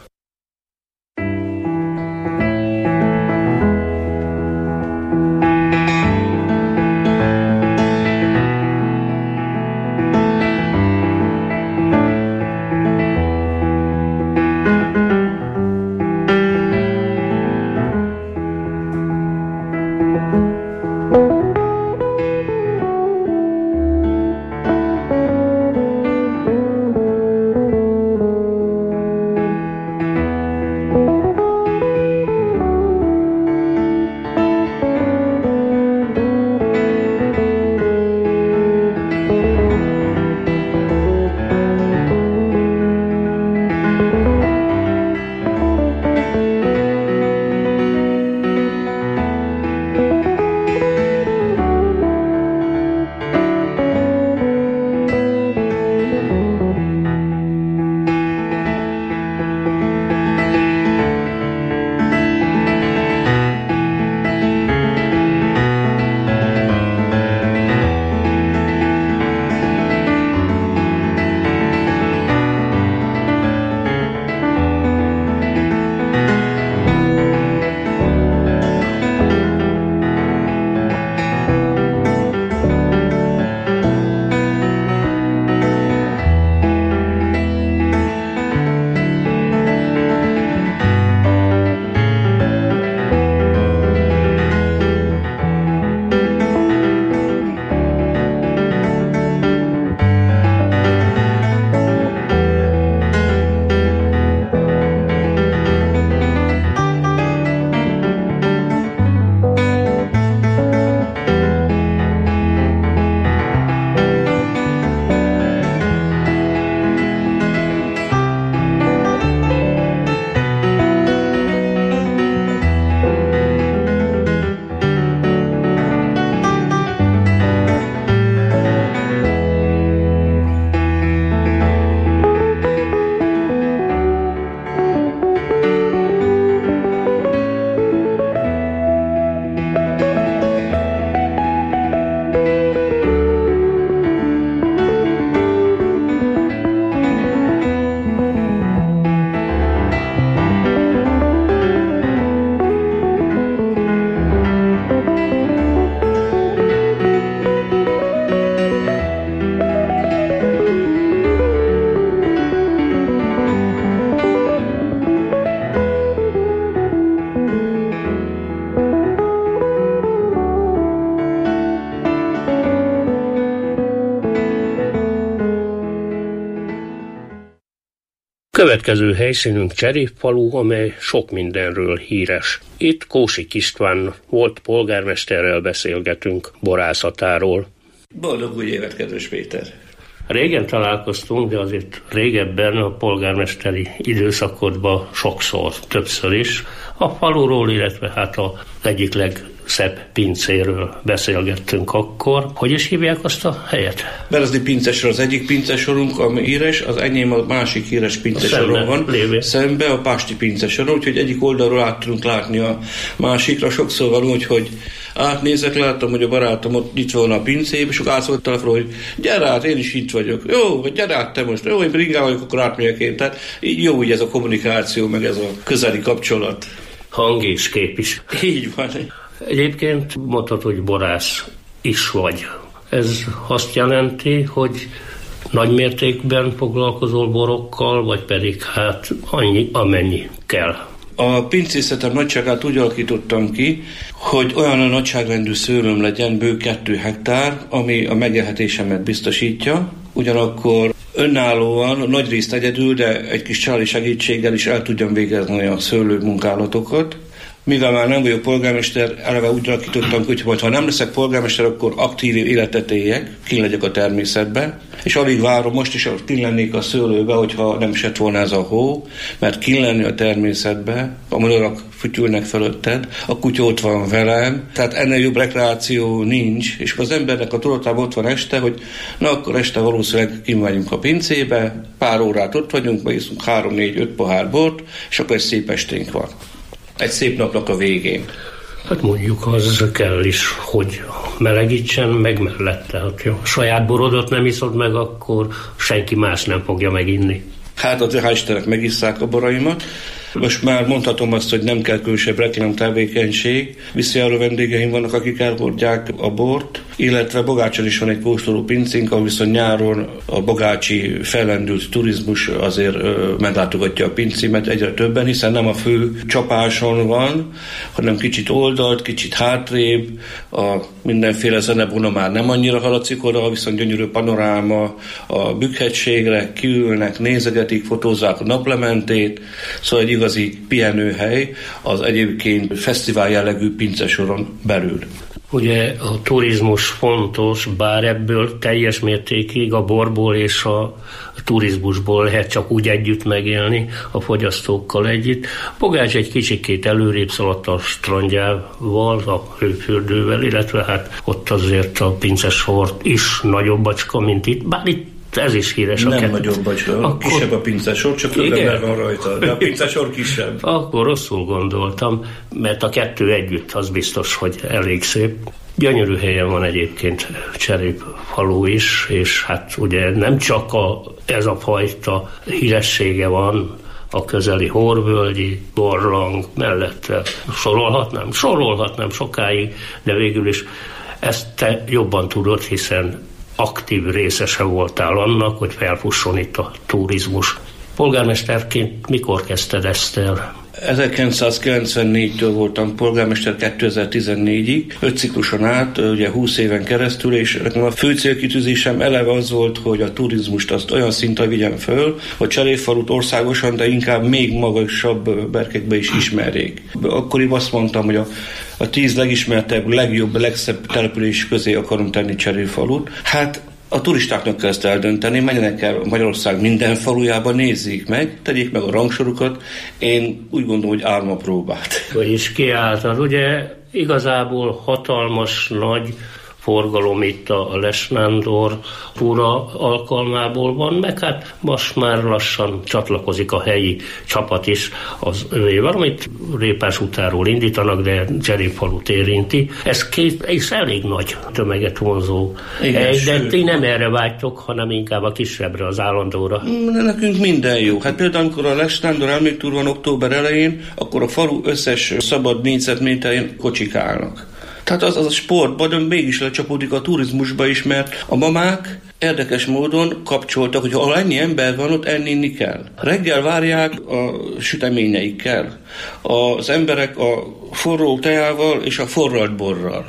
Következő helyszínünk Cserépfalu, amely sok mindenről híres. Itt Kósik István volt polgármesterrel beszélgetünk borászatáról. Boldog új évet, kedves Péter! Régen találkoztunk, de azért régebben a polgármesteri időszakodban sokszor, többször is a faluról, illetve hát az egyik legszebb pincéről beszélgettünk akkor. Hogy is hívják azt a helyet? Berezdi pincesor az egyik pincesorunk, ami híres, az enyém a másik híres pincesoron van. Lévén. Szembe a Pásti pincesoron, úgyhogy egyik oldalról át tudunk látni a másikra. Sokszor van úgy, hogy átnézek, láttam, hogy a barátom ott itt van a pincébe, és akkor átszólt telefonról, hogy gyere át, én is itt vagyok. Jó, vagy gyere át te most. Jó, én bringál vagyok, akkor átmegyek én. Tehát így jó, így ez a kommunikáció, meg ez a közeli kapcsolat. Hang és kép is. Így van. Egyébként mondhatod, hogy borász is vagy. Ez azt jelenti, hogy nagy mértékben foglalkozol borokkal, vagy pedig hát annyi, amennyi kell. A pincészetem nagyságát úgy alakítottam ki, hogy olyan a nagyságrendű szőlőm legyen, bő kettő hektár, ami a megélhetésemet biztosítja. Ugyanakkor önállóan, nagyrészt egyedül, de egy kis családi segítséggel is el tudjam végezni a szőlő munkálatokat. Mivel már nem vagyok polgármester, eleve úgy alakítottam, hogy ha nem leszek polgármester, akkor aktív életet éljek, kint legyek a természetben, és alig várom most is, kint lennék a szőlőbe, hogyha nem esett volna ez a hó, mert kint lenni a természetbe, a madarak fütyülnek fölötted, a kutya ott van velem, tehát ennél jobb rekreáció nincs, és az embernek a tudatában ott van este, hogy na akkor este valószínűleg kimegyünk a pincébe, pár órát ott vagyunk, megiszunk három, négy, öt pohár bort, és akkor egy szép esténk van. Egy szép napnak a végén. Hát mondjuk az kell is, hogy melegítsen meg mellette. Hát jó. Saját borodat nem iszod meg, akkor senki más nem fogja meginni. Hát a hál' Istennek megisszák a boraimat. Most már mondhatom azt, hogy nem kell különösebb reklám tevékenység. Visszajáró vendégeim vannak, akik elhordják a bort, illetve Bogácson is van egy kóstoló pincénk, ahol viszont nyáron a bogácsi fellendült turizmus azért ö, meglátogatja a pincémet egyre többen, hiszen nem a fő csapáson van, hanem kicsit oldalt, kicsit hátrébb, a mindenféle zenebona már nem annyira haladszik oda, viszont gyönyörű panoráma a Bükkhegységre, kiülnek, nézegetik, fotózzák a naplementét, szóval egy igazi pihenőhely az egyébként fesztivál jellegű pincesoron belül. Ugye a turizmus fontos, bár ebből teljes mértékig a borból és a turizmusból lehet csak úgy együtt megélni, a fogyasztókkal együtt. Bogács egy kicsikét előrébb szaladt a strandjával, a hőfürdővel, illetve hát ott azért a pincesort is nagyobb bacska, mint itt, bár itt ez is híres. Nem nagyobb bacska, akkor... kisebb a pincesor, csak több ember van rajta, de a pincesor kisebb. Akkor rosszul gondoltam, mert a kettő együtt az biztos, hogy elég szép. Gyönyörű helyen van egyébként Cserépfalu is, és hát ugye nem csak a, ez a fajta híressége van, a közeli Horvölgyi barlang mellette sorolhatnám, sorolhatnám sokáig, de végül is ezt te jobban tudod, hiszen aktív részese voltál annak, hogy felfusson itt a turizmus. Polgármesterként mikor kezdted ezt el? ezerkilencszázkilencvennégytől voltam polgármester kétezer-tizennégyig, öt cikluson át, ugye húsz éven keresztül, és nekem a fő célkitűzésem eleve az volt, hogy a turizmust azt olyan szinten vigyem föl, hogy Cserépfalut országosan, de inkább még magasabb berkekbe is ismerjék. Akkoriban azt mondtam, hogy a, a tíz legismertebb, legjobb, legszebb település közé akarom tenni Cserépfalut. Hát a turistáknak kell ezt eldönteni, menjenek el Magyarország minden falujába, nézzék meg, tegyék meg a rangsorukat. Én úgy gondolom, hogy állom a próbát. És kiálltad, ugye igazából hatalmas, nagy forgalom itt a Lesnándor túra alkalmából van, meg hát most már lassan csatlakozik a helyi csapat is az övével, amit Répás utáról indítanak, de Cserépfalut érinti. Ez két, és elég nagy tömeget vonzó. Igen, de ti nem erre vágytok, hanem inkább a kisebbre, az állandóra. Nekünk minden jó. Hát például, amikor a Lesnándor emléktúr van október elején, akkor a falu összes szabad négyzetméterén kocsik állnak. Tehát az, az a sportban, de mégis lecsapódik a turizmusba is, mert a mamák érdekes módon kapcsoltak, hogy ha ennyi ember van, ott enni kell. Reggel várják a süteményeikkel. Az emberek a forró tejával és a forralt borral.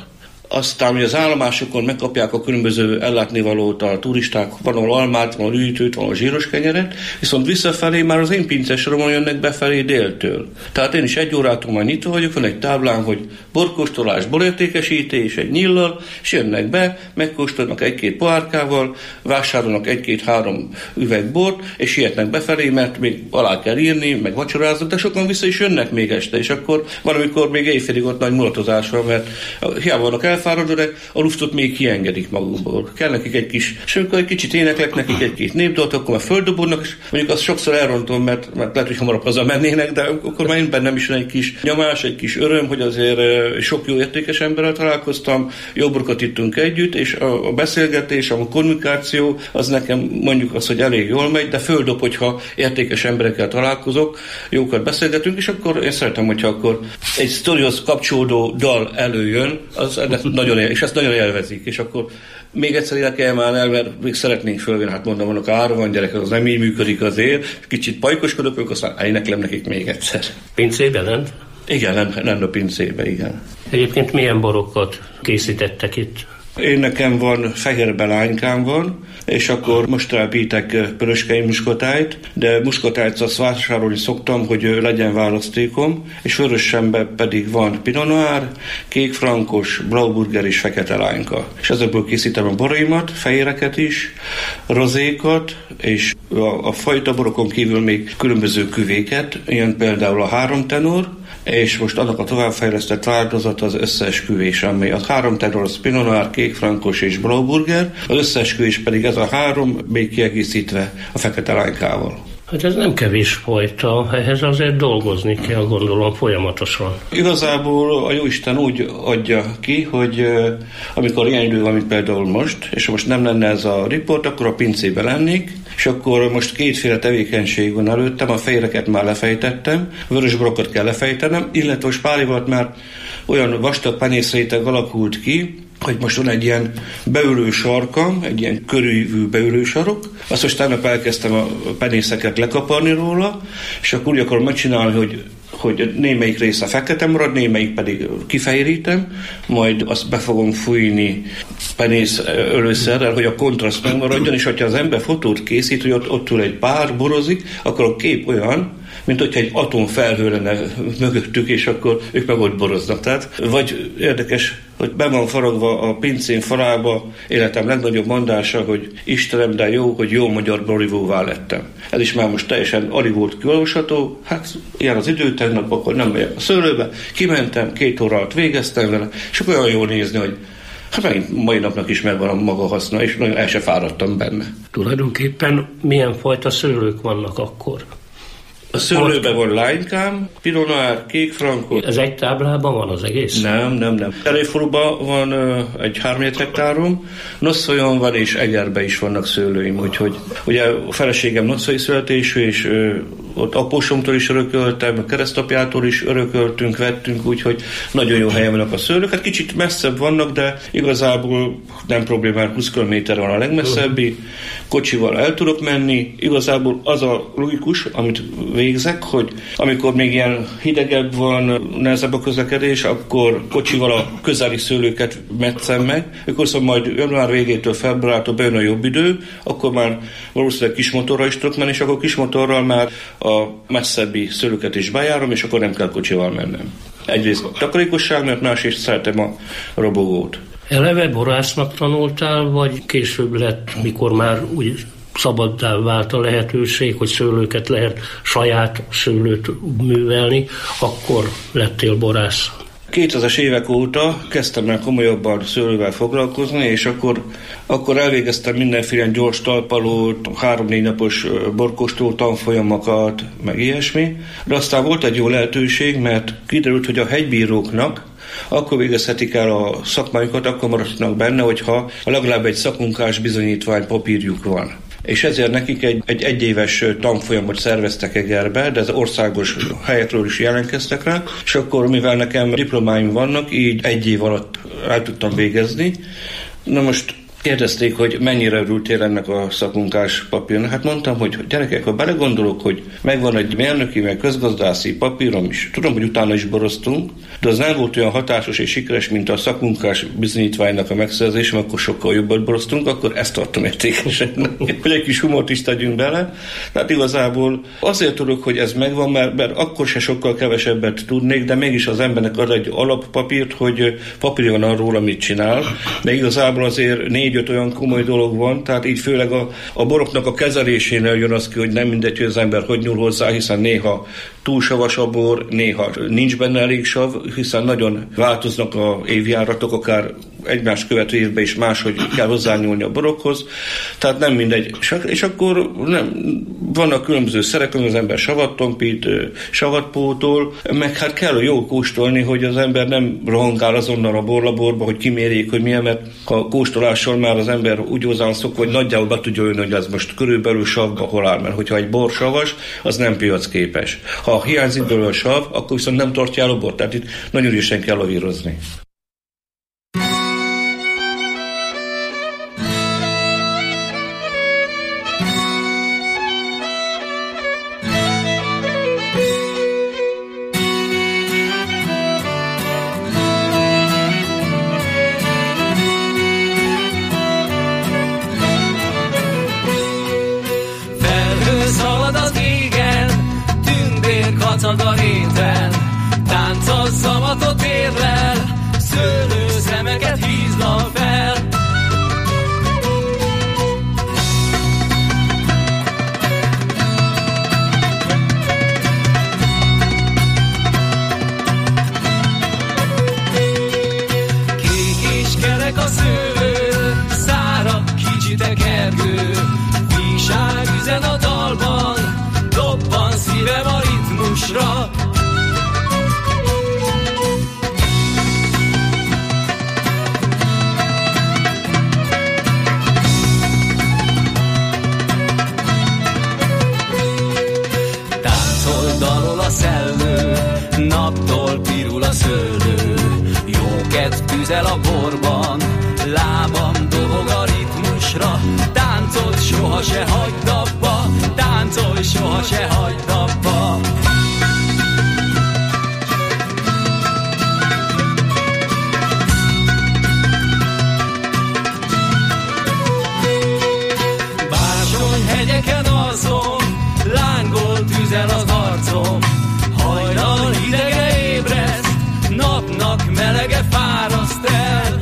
Aztán ugye az állomásokon megkapják a különböző ellátnivalót, a turisták, van ahol almát, van ahol üdítőt, van ahol zsíros kenyeret, viszont visszafelé már az én pincesoromon jönnek befelé déltől. Tehát én is egy órától már nyitva vagyok, van egy táblán, hogy borkóstolás, borértékesítés, egy nyillal, és jönnek be, megkóstolnak egy-két pohárkával, vásárolnak egy-két-három üveg bort, és sietnek befelé, mert még alá kell írni, meg vacsoráznak, de sokan vissza is jönnek még este, és akkor van, amikor még éjfélig ott nagy mulatozás van, mert hiába vannak elfáradva, de a luftot még kiengedik magukból. Kell nekik egy kis, és amikor egy kicsit éneklek nekik egy-két népdalt, akkor már földobódnak, és mondjuk azt sokszor elrontom, mert, mert lehet, hogy hamarabb hazamennének, de akkor már én bennem is egy kis nyomás, egy kis öröm, hogy azért sok jó értékes emberrel találkoztam, jó borokat ittunk együtt, és a, a beszélgetés, a kommunikáció, az nekem mondjuk az, hogy elég jól megy, de földob, hogyha értékes emberekkel találkozok, jókat beszélgetünk, és akkor én szeretem, hogyha akkor egy sztorihoz kapcsolódó dal előjön, az nagyon él, és ezt nagyon élvezik, és akkor még egyszer énekeljem már el, mert még szeretnénk fölvenni, hát mondom, vannak ára van gyerek, az nem így működik azért, kicsit pajkoskodok, ők aztán éneklem nekik még egyszer. Pincében lent? Igen, lent, lent a pincébe, igen. Egyébként milyen borokat készítettek itt? Én nekem van fehér belánykám van, és akkor most rábítek pöröskei muskotájt, de muskotájt azt vásárolni szoktam, hogy legyen választékom, és vörösemben pedig van Pinot Noir, kék frankos, Blauburger és fekete lányka. És ezekből készítem a boraimat, fehéreket is, rozékat, és a, a fajta borokon kívül még különböző küvéket, ilyen például a három tenor, és most annak a továbbfejlesztett változat az összeesküvés, ami a három tenor, az Pinot Noir, kék frankos és Blauburger, az összeesküvés pedig ez a három, még kiegészítve a fekete lánykával. Hát ez nem kevés fajta, ehhez azért dolgozni kell, gondolom, folyamatosan. Igazából a Jóisten úgy adja ki, hogy amikor ilyen idő van, mint például most, és most nem lenne ez a riport, akkor a pincébe lennék, és akkor most kétféle tevékenység van előttem, a fehéreket már lefejtettem, vörösborokat kell lefejtenem, illetve most pár év alatt már olyan vastag penészréteg alakult ki, hogy most van egy ilyen beülő sarkam, egy ilyen körülvű beülő sarok, azt most tegnap elkezdtem a penészeket lekaparni róla, és akkor úgy akarom megcsinálni, hogy hogy némelyik része fekete marad, némelyik pedig kifehérítem, majd azt be fogom fújni penész ölőszerrel, hogy a kontraszt megmaradjon, és hogyha az ember fotót készít, hogy ott, ott ül egy pár, borozik, akkor a kép olyan, mint hogyha egy atomfelhő lenne mögöttük, és akkor ők meg ott boroznak. Tehát, vagy érdekes, hogy be van faragva a pincén falába életem legnagyobb mondása, hogy Istenem, de jó, hogy jó magyar borivóvá lettem. Ez is már most teljesen alig volt kiolvasható, hát ilyen az idő, tegnap akkor nem megyek a szőlőbe, kimentem, két óra alatt végeztem vele, és akkor olyan jól nézni, hogy hát megint mai napnak is megvan a maga haszna, és nagyon el se fáradtam benne. Tulajdonképpen milyen fajta szőlők vannak akkor? A szőlőben van lánykám, Pinot Noir, kék frankos. Ez egy táblában van az egész? Nem, nem, nem. Teréfaluban van uh, egy három hektárom, Nosszajon van, és Egerben is vannak szőlőim, úgyhogy ugye a feleségem nosszai születésű, és uh, ott apósomtól is örököltem, a keresztapjától is örököltünk, vettünk, úgyhogy nagyon jó helyen vannak a szőlők. Hát kicsit messzebb vannak, de igazából nem problémán, húsz kilométer van a legmesszebbi, kocsival el tudok menni. Igazából az a logikus, amit végzek, hogy amikor még ilyen hidegebb van, nehezebb a közlekedés, akkor kocsival a közeli szőlőket metszem meg, akkor szóval majd január végétől februártól bejön a jobb idő, akkor már valószínűleg kismotorra is tudok menni, és akkor kismotorral már a messzebbi szőlőket is bejárom, és akkor nem kell kocsival mennem. Egyrészt takarékosság, mert másrészt szeretem a robogót. Eleve borásznak tanultál, vagy később lett, mikor már úgy szabaddá vált a lehetőség, hogy szőlőket lehet, saját szőlőt művelni, akkor lettél borász? kétezres évek óta kezdtem el komolyabban szőlővel foglalkozni, és akkor, akkor elvégeztem mindenféle gyors talpalót, három-négy napos borkóstoló tanfolyamokat, meg ilyesmi. De aztán volt egy jó lehetőség, mert kiderült, hogy a hegybíróknak akkor végezhetik el a szakmájukat, akkor maradnak benne, hogyha legalább egy szakmunkás bizonyítvány papírjuk van. És ezért nekik egy, egy egyéves tanfolyamot szerveztek Egerbe, de az országos helyekről is jelentkeztek rá, és akkor, mivel nekem diplomáim vannak, így egy év alatt el tudtam végezni. Na most Kérdezték, hogy mennyire örültél ennek a szakmunkás papírnak. Hát mondtam, hogy gyerekek, ha belegondolok, hogy megvan egy mérnöki, meg közgazdászi papírom is, tudom, hogy utána is boroztunk, de az nem volt olyan hatásos és sikeres, mint a szakmunkás bizonyítványnak a megszerzésem, akkor sokkal jobban boroztunk, akkor ezt tartom értékesen, hogy egy kis humort is tegyünk bele. Tehát igazából azért tudok, hogy ez megvan, mert, mert akkor se sokkal kevesebbet tudnék, de mégis az embernek ad egy alappapírt, hogy papír van arról, amit csinál, de igazából azért négy-öt olyan komoly dolog van, tehát így főleg a, a boroknak a kezelésénél jön az ki, hogy nem mindegy, hogy az ember hogy nyúl hozzá, hiszen néha túl savas a bor, néha nincs benne elég sav, hiszen nagyon változnak a évjáratok, akár egymást követő évben is máshogy kell hozzányúlni a borokhoz, tehát nem mindegy. És akkor nem, vannak különböző szerek, az ember savat tompít, savat pótol, meg hát kell jó kóstolni, hogy az ember nem rohangál azonnal a borlaborba, hogy kimérjék, hogy milyen, mert a kóstolással már az ember úgy hozzá szok, hogy nagyjából be tudja jönni, hogy ez most körülbelül savba hol áll, mert hogyha egy bor savas, az nem piacképes. Ha hiányzik belőle a sav, akkor viszont nem tartja el a bort, tehát itt nagyon ügyesen kell lavírozni. Kacag a réten, táncol szamatot érlel, szőlőszemeket hízlal fel. Kék és kerek a szőlő, szárad kicsit ekergő, vígság üzen a dalban, dobban szívem a ritmusra. Táncol, dalol a szellő, naptól pirul a szőlő, jó kedv tüzel a borban, lábam dobog a ritmusra. Táncolj, soha se hagyd abba, táncolj, soha se hagyd abba. Bársonyhegyeken alszom, lángol tüzel az arcom, hajnal hidege ébreszt, napnak melege fáraszt el.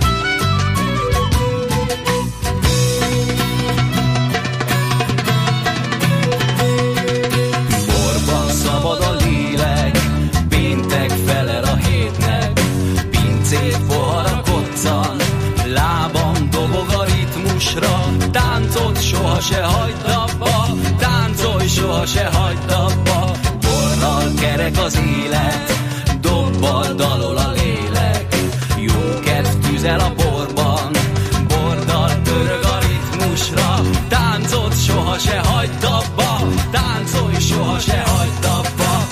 Táncolj, soha se hagyd abba, táncolj, soha se hagyd abba. Borral kerek az élet, dobbal dalol a lélek, jó kedv tüzel a borban, bordal pörög a ritmusra. Táncolj, soha se hagyd abba, táncolj, soha se hagyd abba.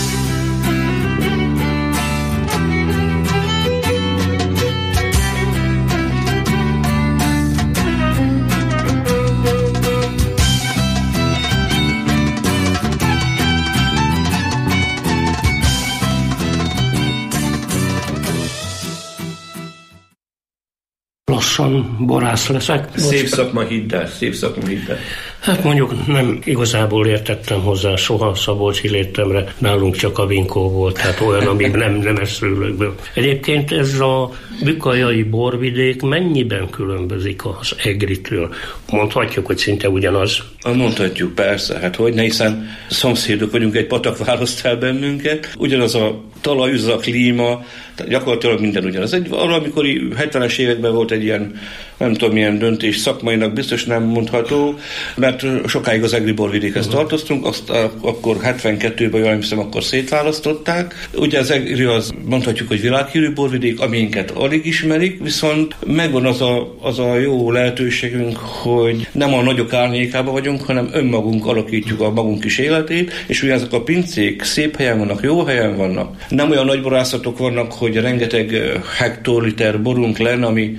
Lassan borász leszek. Szép szakma, hidd el, szép szakma, hidd el. Hát mondjuk nem igazából értettem hozzá soha Szabolcsi létemre, nálunk csak a vinkó volt, tehát olyan, ami nem nemes szőlőkből. Egyébként ez a bükajai borvidék mennyiben különbözik az Egritől? Mondhatjuk, hogy szinte ugyanaz? Mondhatjuk, persze, hát hogy ne, hiszen szomszédok vagyunk, egy patak választ el bennünket, ugyanaz a talaj, az a klíma, gyakorlatilag minden ugyanaz. Egy valamikori hetvenes években volt egy ilyen, nem tudom milyen döntés, szakmainak biztos nem mondható, mert sokáig az Egri borvidékhez uh-huh. tartoztunk, azt akkor hetvenkettőben, jól hiszem, akkor szétválasztották. Ugye az Egri az mondhatjuk, hogy világhírű borvidék, aminket alig ismerik, viszont megvan az a, az a jó lehetőségünk, hogy nem a nagyok árnyékában vagyunk, hanem önmagunk alakítjuk a magunk kis életét, és ugye ezek a pincék szép helyen vannak, jó helyen vannak. Nem olyan nagy borászatok vannak, hogy rengeteg hektoliter borunk lenne, ami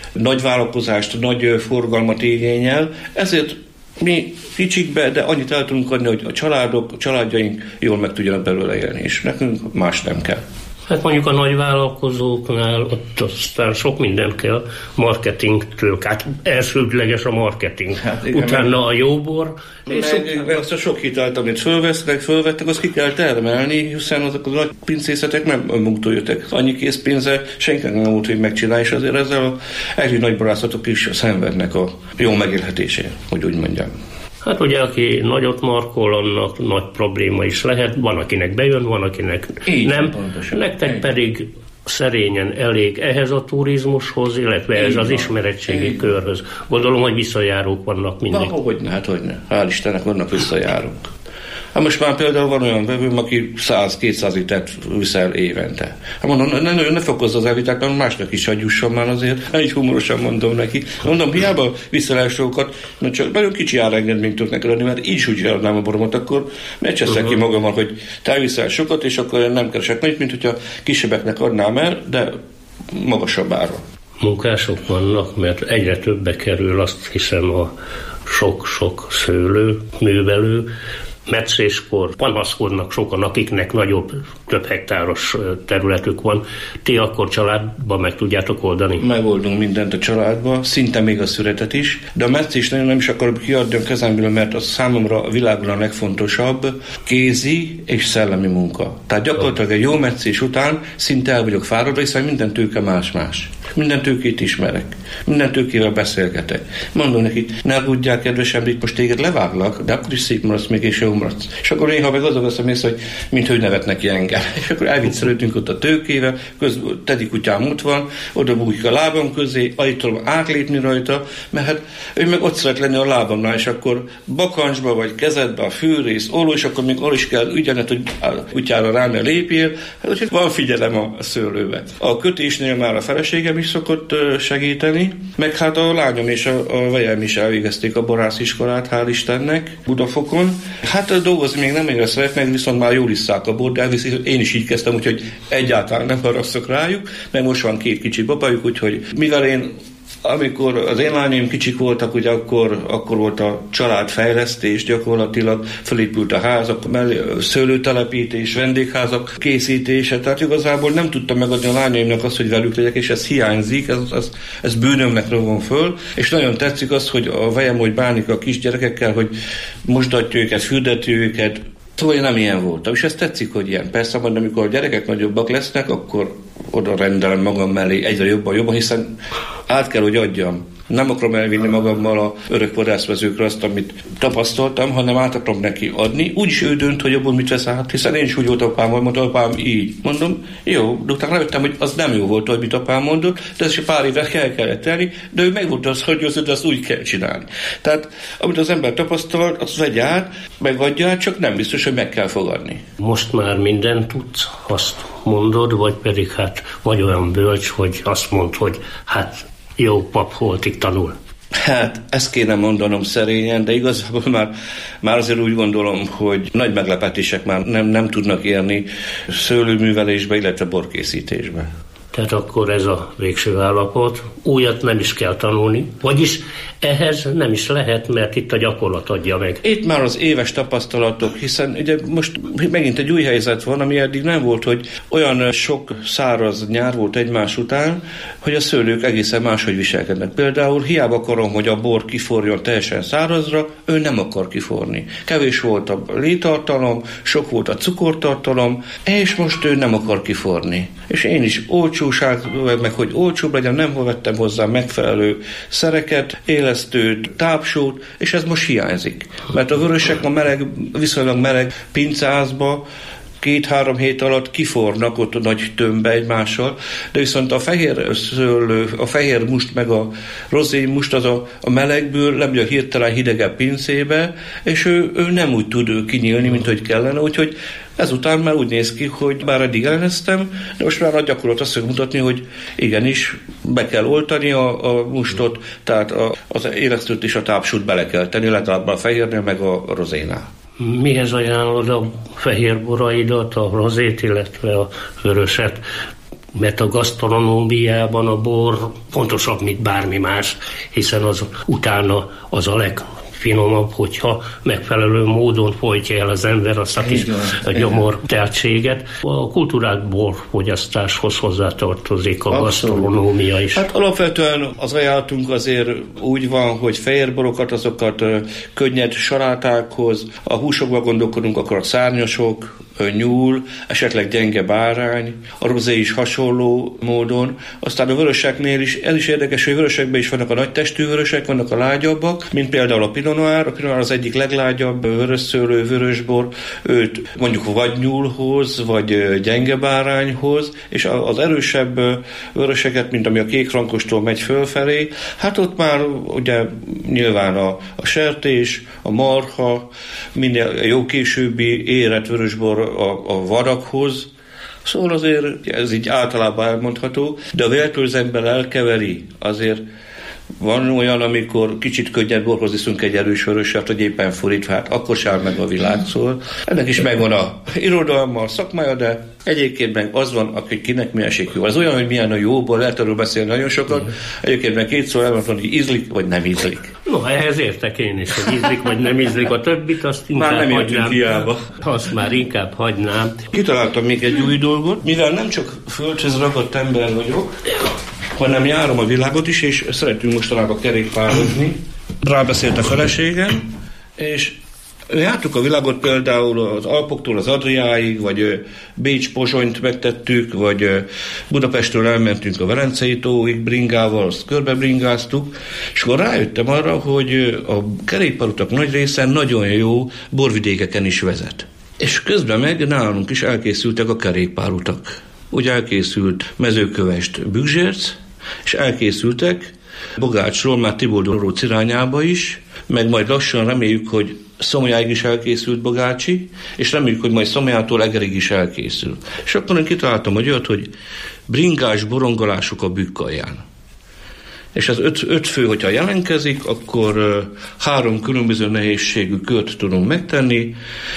nagy vállalkozást, nagy forgalmat igényel, ezért mi kicsikbe, de annyit el tudunk adni, hogy a családok, a családjaink jól meg tudjanak belőle élni, és nekünk más nem kell. Hát mondjuk a nagy vállalkozóknál ott aztán sok minden kell, marketingtől, hát elsődleges a marketing, hát igen, utána a jóbor. És meg, meg azt a sok hitelt, amit fölvesznek, fölvettek, azt ki kell termelni, hiszen azok a nagy pincészetek nem önmunktól jöttek. Annyi készpénze senkinek nem volt, hogy megcsinálja, és azért ezzel a egyre nagy barátzatok is szenvednek a jó megélhetésért, hogy úgy mondjam. Hát ugye, aki nagyot markol, annak nagy probléma is lehet. Van, akinek bejön, van, akinek így nem. Pontosan. Nektek így. Pedig szerényen elég ehhez a turizmushoz, illetve ehhez az ismeretségi így körhöz. Gondolom, hogy visszajárók vannak mindig. Na, hogyne, hát hogyne. Hál' Istennek vannak visszajárók. Hát most már például van olyan vevőm, aki száz-kétszáz litert viszel évente. Hát mondom, ne, ne, ne fokozz az elvitát, mert másnak is adjusson már azért. Így humorosan mondom neki. Mondom, hiába viszel el sokat, mert csak nagyon kicsi árengedményt tudok neked adni, mert így is úgy adnám a boromat, akkor megcseszek uh-huh. ki magammal, hogy te viszel sokat, és akkor nem keresek nagyot, mint hogyha kisebbeknek adnám el, de magasabb ára. Munkások vannak, mert egyre többe kerül, azt hiszem, a sok-sok szőlő, művelő, meccéskor panaszkodnak sokan, akiknek nagyobb, több hektáros területük van. Ti akkor családban meg tudjátok oldani? Megoldunk mindent a családba, szinte még a szüretet is, de a meccést nagyon nem is akarom kiadni a kezemből, mert az számomra a világon a legfontosabb kézi és szellemi munka. Tehát gyakorlatilag egy jó meccés után szinte el vagyok fáradva, hiszen minden tőke más-más. Minden tőkét ismerek. Minden tőkével beszélgetek. Mondom nekik, ne aggódjál, kedvesem, itt most téged leváglak, de akkor is szép maradsz még, és jó maradsz. És akkor néha meg azon veszem észre, hogy minthogy nevetnek ki engem. És akkor elviccelődünk ott a tőkével, közben Teddy kutyám ott van, oda bújik a lábam közé, alig tudom átlépni rajta, mert hát ő meg ott szeret lenni a lábamnál, és akkor bakancsba vagy kezedbe a fűrész, olló, és akkor még oll is kell ügyenet, hogy a kutyára rá ne lépjél. Hát úgyhogy van figyelem a szőlőbe. A kötésnél már a feleségem is szokott segíteni, meg hát a lányom és a, a vejem is elvégezték a borásziskolát, hál' Istennek, Budafokon. Hát dolgozni még nem annyira szeretnek, viszont már jól isszák a bort, de elviszik, én is így kezdtem, úgyhogy egyáltalán nem haragszok rájuk, meg most van két kicsi babajuk, úgyhogy mivel én amikor az én lányaim kicsik voltak, ugye akkor, akkor volt a családfejlesztés, gyakorlatilag felépült a házak, mellé szőlőtelepítés, vendégházak készítése, tehát igazából nem tudtam megadni a lányaimnak azt, hogy velük legyek, és ez hiányzik, ez, ez, ez bűnömnek rovon föl, és nagyon tetszik az, hogy a vejem, hogy bánik a kisgyerekekkel, hogy mosdatja őket, fürdeti őket, szóval én nem ilyen voltam, és ez tetszik, hogy ilyen. Persze, majd amikor a gyerekek nagyobbak lesznek, akkor oda rendelem magam mellé egyre jobban, jobban, hiszen át kell, hogy adjam. Nem akarom elvinni magammal a örök vadászmezőkre azt, amit tapasztaltam, hanem át akarom neki adni. Úgyis ő dönt, hogy abból mit vesz át, hiszen én is úgy volt apámmal, mondta apám így. Mondom, jó, de utána rájöttem, hogy az nem jó volt, hogy mit apám mondott, de ez is pár évre kell kellett tenni, de ő meg volt az, hogy az, azt úgy kell csinálni. Tehát, amit az ember tapasztal, azt vegye át, megadja át, csak nem biztos, hogy meg kell fogadni. Most már mindent tudsz, azt mondod, vagy pedig hát vagy olyan bölcs, hogy azt mond, hogy hát jó pap holtig tanul. Hát, ezt kéne mondanom szerényen, de igazából már, már azért úgy gondolom, hogy nagy meglepetések már nem, nem tudnak érni szőlőművelésbe, illetve borkészítésbe. Tehát akkor ez a végső állapot, újat nem is kell tanulni, vagyis ehhez nem is lehet, mert itt a gyakorlat adja meg. Itt már az éves tapasztalatok, hiszen ugye most megint egy új helyzet van, ami eddig nem volt, hogy olyan sok száraz nyár volt egymás után, hogy a szőlők egészen máshogy viselkednek. Például hiába akarom, hogy a bor kiforjon teljesen szárazra, ő nem akar kiforni. Kevés volt a létartalom, sok volt a cukortartalom, és most ő nem akar kiforni. És én is olcsóság, meg hogy olcsóbb legyen, nem vettem hozzá megfelelő szereket, élesztőt, tápsót, és ez most hiányzik. Mert a vörösek a meleg, viszonylag meleg pincázba két-három hét alatt kifornak ott a nagy tömbbe egymással, de viszont a fehér szőlő, a fehér must meg a rozé must az a, a melegből lemegy a hirtelen hidegebb pincébe, és ő, ő nem úgy tud kinyílni, mint hogy kellene, úgyhogy ezután már úgy néz ki, hogy bár eddig elleneztem, de most már a gyakorlat azt fog mutatni, hogy igenis be kell oltani a, a mustot, tehát a, az élesztőt és a tápsút bele kell tenni, legalább a fehérnél meg a rozénál. Mihez ajánlod a fehér boraidat, a rozét, illetve a vöröset? mert a gasztronómiában a bor fontosabb, mint bármi más, hiszen az utána az a legfinomabb, hogyha megfelelő módon folytja el az ember azt a kis gyomor tehetséget. A kultúrák borfogyasztáshoz hozzátartozik a gasztronómia is. Hát alapvetően az ajánlatunk azért úgy van, hogy fehérborokat, azokat könnyed salátákhoz, a húsokba gondolkodunk, akkor a szárnyasok, nyúl, esetleg gyenge bárány, a rozé is hasonló módon. Aztán a vöröseknél is, ez is érdekes, hogy vörösekben is vannak a nagy testű vörösek, vannak a lágyabbak, mint például a Pinot Noir. A Pinot Noir az egyik leglágyabb vörösszőlő vörösbor, őt mondjuk vagy nyúlhoz, vagy gyenge bárányhoz, és az erősebb vöröseket, mint ami a kékrankostól megy fölfelé, hát ott már ugye nyilván a, a sertés, a marha, minél jó későbbi érett vörösbor a, a vadakhoz. Szóval azért ez így általában elmondható, de a vértőzemben elkeveri. Azért van olyan, amikor kicsit könnyebb borhoz iszunk egy erős vöröset, hogy éppen fordítva, hát akkor se áll meg a világ, szóval ennek is megvan a irodalma, a szakmája, de egyébként meg az van, aki kinek mi esik jó. Az olyan, hogy milyen a jóból, lehet arról beszélni nagyon sokat, egyébként meg két szó elmondani, hogy ízlik, vagy nem ízlik. No, ehhez értek én is, hogy ízlik, vagy nem ízlik. A többit azt inkább már nem hagynám. Hiába. Azt már inkább hagynám. Kitaláltam még egy új dolgot, mivel nem csak földhöz ragadt ember vagyok, hanem járom a világot is, és szeretünk mostanában kerékpározni. Rábeszélt a feleségem, és jártuk a világot például az Alpoktól az Adriáig, vagy Bécs-Pozsonyt megtettük, vagy Budapestről elmentünk a Velencei tóig bringával, azt körbe bringáztuk, és akkor rájöttem arra, hogy a kerékpárutak nagy része nagyon jó borvidékeken is vezet. És közben meg nálunk is elkészültek a kerékpárutak. Úgy elkészült Mezőkövesd Bükzsérc, és elkészültek Bogácsról már Tiboldoróc irányába is, meg majd lassan reméljük, hogy Szomjáig is elkészült Bogácsi, és reméljük, hogy majd Szomjától Egerig is elkészül. És akkor én kitaláltam egy olyat, hogy bringás borongolások a Bükk-alján. És az öt, öt fő, hogyha jelentkezik, akkor uh, három különböző nehézségű kört tudunk megtenni,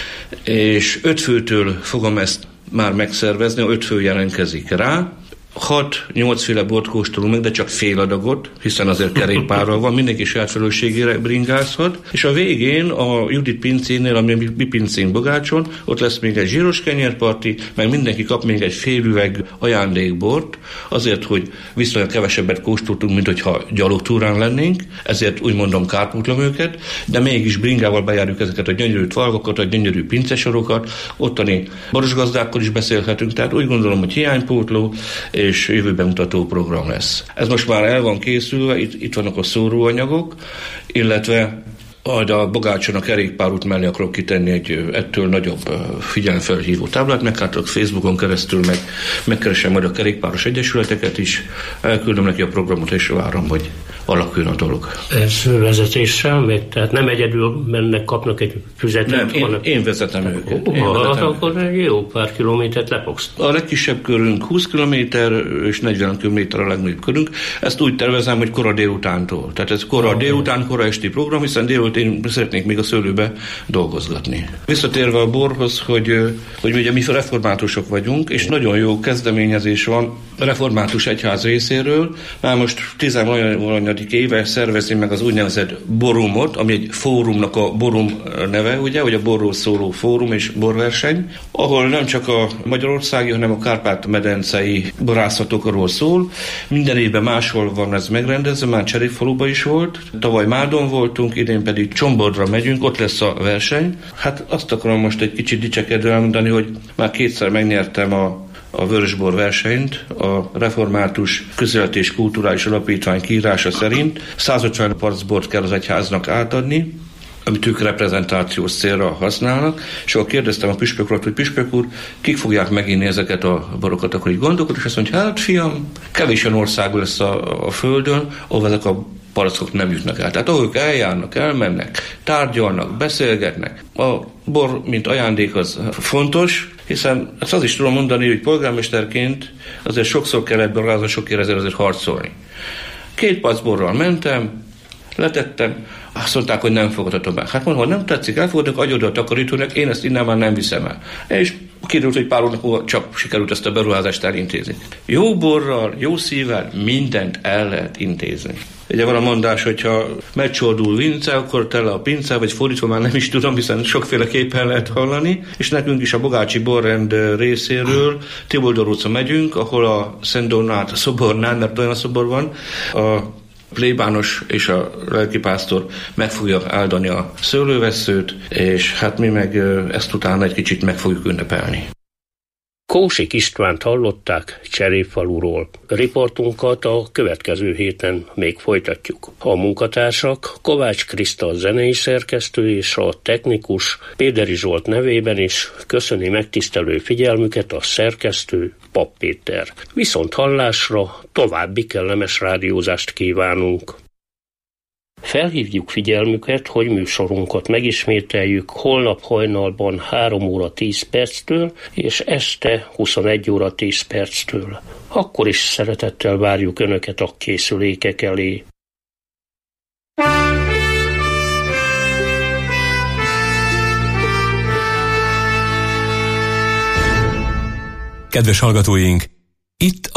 és öt főtől fogom ezt már megszervezni, a öt fő jelentkezik rá. hat-nyolc féle bort kóstolunk meg, de csak fél adagot, hiszen azért kerékpárral van, mindenki saját felelősségére bringázhat. És a végén a Judit pincénél, ami a mi pincén Bogácson, ott lesz még egy zsíros kenyérparti, meg mindenki kap még egy fél üveg ajándékbort, azért, hogy viszonylag kevesebbet kóstoltunk, mint hogyha gyalogtúrán lennénk, ezért úgy mondom kárpótlom őket, de mégis bringával bejárjuk ezeket a gyönyörű tvalgokat, a gyönyörű pincesorokat, ottani borosgazdákkal is beszélhetünk, tehát úgy gondolom, hogy hiánypótló és jövőben mutató program lesz. Ez most már el van készülve, itt, itt vannak a szóróanyagok, illetve a Bogácson a kerékpárút mellé akarok kitenni egy ettől nagyobb figyelemfelhívó táblát, meglátok Facebookon keresztül, meg megkeresem majd a kerékpáros egyesületeket is, elküldöm neki a programot, és várom, hogy alakuljon a dolog. Ez vezetéssel még? Tehát nem egyedül mennek, kapnak egy füzetet? Nem, én, hanem... én vezetem őket. Ó, én vezetem. Akkor egy jó pár kilométert lepogsz. A legkisebb körünk húsz kilométer, és negyven kilométer a legnagyobb körünk. Ezt úgy tervezem, hogy kora délutántól. Tehát ez kora ah, délután, kora esti program, hiszen délután én szeretnék még a szőlőbe dolgozgatni. Visszatérve a borhoz, hogy, hogy ugye mi reformátusok vagyunk, és nagyon jó kezdeményezés van a református egyház részéről. Már most tizenvalanyadik éve szervezi meg az úgynevezett borumot, ami egy fórumnak a borum neve, ugye, hogy a borról szóló fórum és borverseny, ahol nem csak a magyarországi, hanem a kárpát-medencei borászatokról szól. Minden évben máshol van ez megrendezve, már Cserépfaluban is volt, tavaly Mádon voltunk, idén pedig Csombordra megyünk, ott lesz a verseny. Hát azt akarom most egy kicsit dicsekedve elmondani, hogy már kétszer megnyertem a a vörösbor versenyt, a Református Közéleti és Kulturális Alapítvány kiírása szerint százötven parcbort kell az egyháznak átadni, amit ők reprezentációs célra használnak, és akkor kérdeztem a püspök urat, hogy püspök úr, kik fogják meginni ezeket a borokat, akkor így gondolkod, és azt mondja, hát fiam, kevés olyan ország lesz a, a földön, ahol ezek a palackok nem jutnak el. Tehát ahol ők eljárnak, elmennek, tárgyalnak, beszélgetnek. A bor, mint ajándék, az fontos, hiszen ezt az is tudom mondani, hogy polgármesterként azért sokszor kellett borrázni, sokért ezért azért harcolni. Két pacborral mentem, Letettem, azt mondták, hogy nem fogadhatom el. Hát mondom, nem tetszik, elfogadok, adjod a takarítónak, én ezt innen már nem viszem el. És kiderült, hogy pár óra csak sikerült ezt a beruházást elintézni. Jó borral, jó szívvel mindent el lehet intézni. Ugye van a mondás, hogyha megcsordul Vince, akkor tele a pince, vagy fordítva már nem is tudom, hiszen sokféleképpen lehet hallani, és nekünk is a Bogácsi borrend részéről Tiboldor utca megyünk, ahol a Szent Donát szobornál, mert olyan szobor van, a plébános és a lelkipásztor meg fogja áldani a szőlővesszőt, és hát mi meg ezt utána egy kicsit meg fogjuk ünnepelni. Kósik Istvánt hallották Cserépfaluról. Riportunkat a következő héten még folytatjuk. A munkatársak Kovács Kriszta a zenei szerkesztő és a technikus Péderi Zsolt nevében is köszöni megtisztelő figyelmüket a szerkesztő Papp Péter. Viszont hallásra további kellemes rádiózást kívánunk. Felhívjuk figyelmüket, hogy műsorunkat megismételjük holnap hajnalban három óra tíz perctől és este huszonegy óra tíz perctől. Akkor is szeretettel várjuk Önöket a készülékek elé. Kedves hallgatóink, itt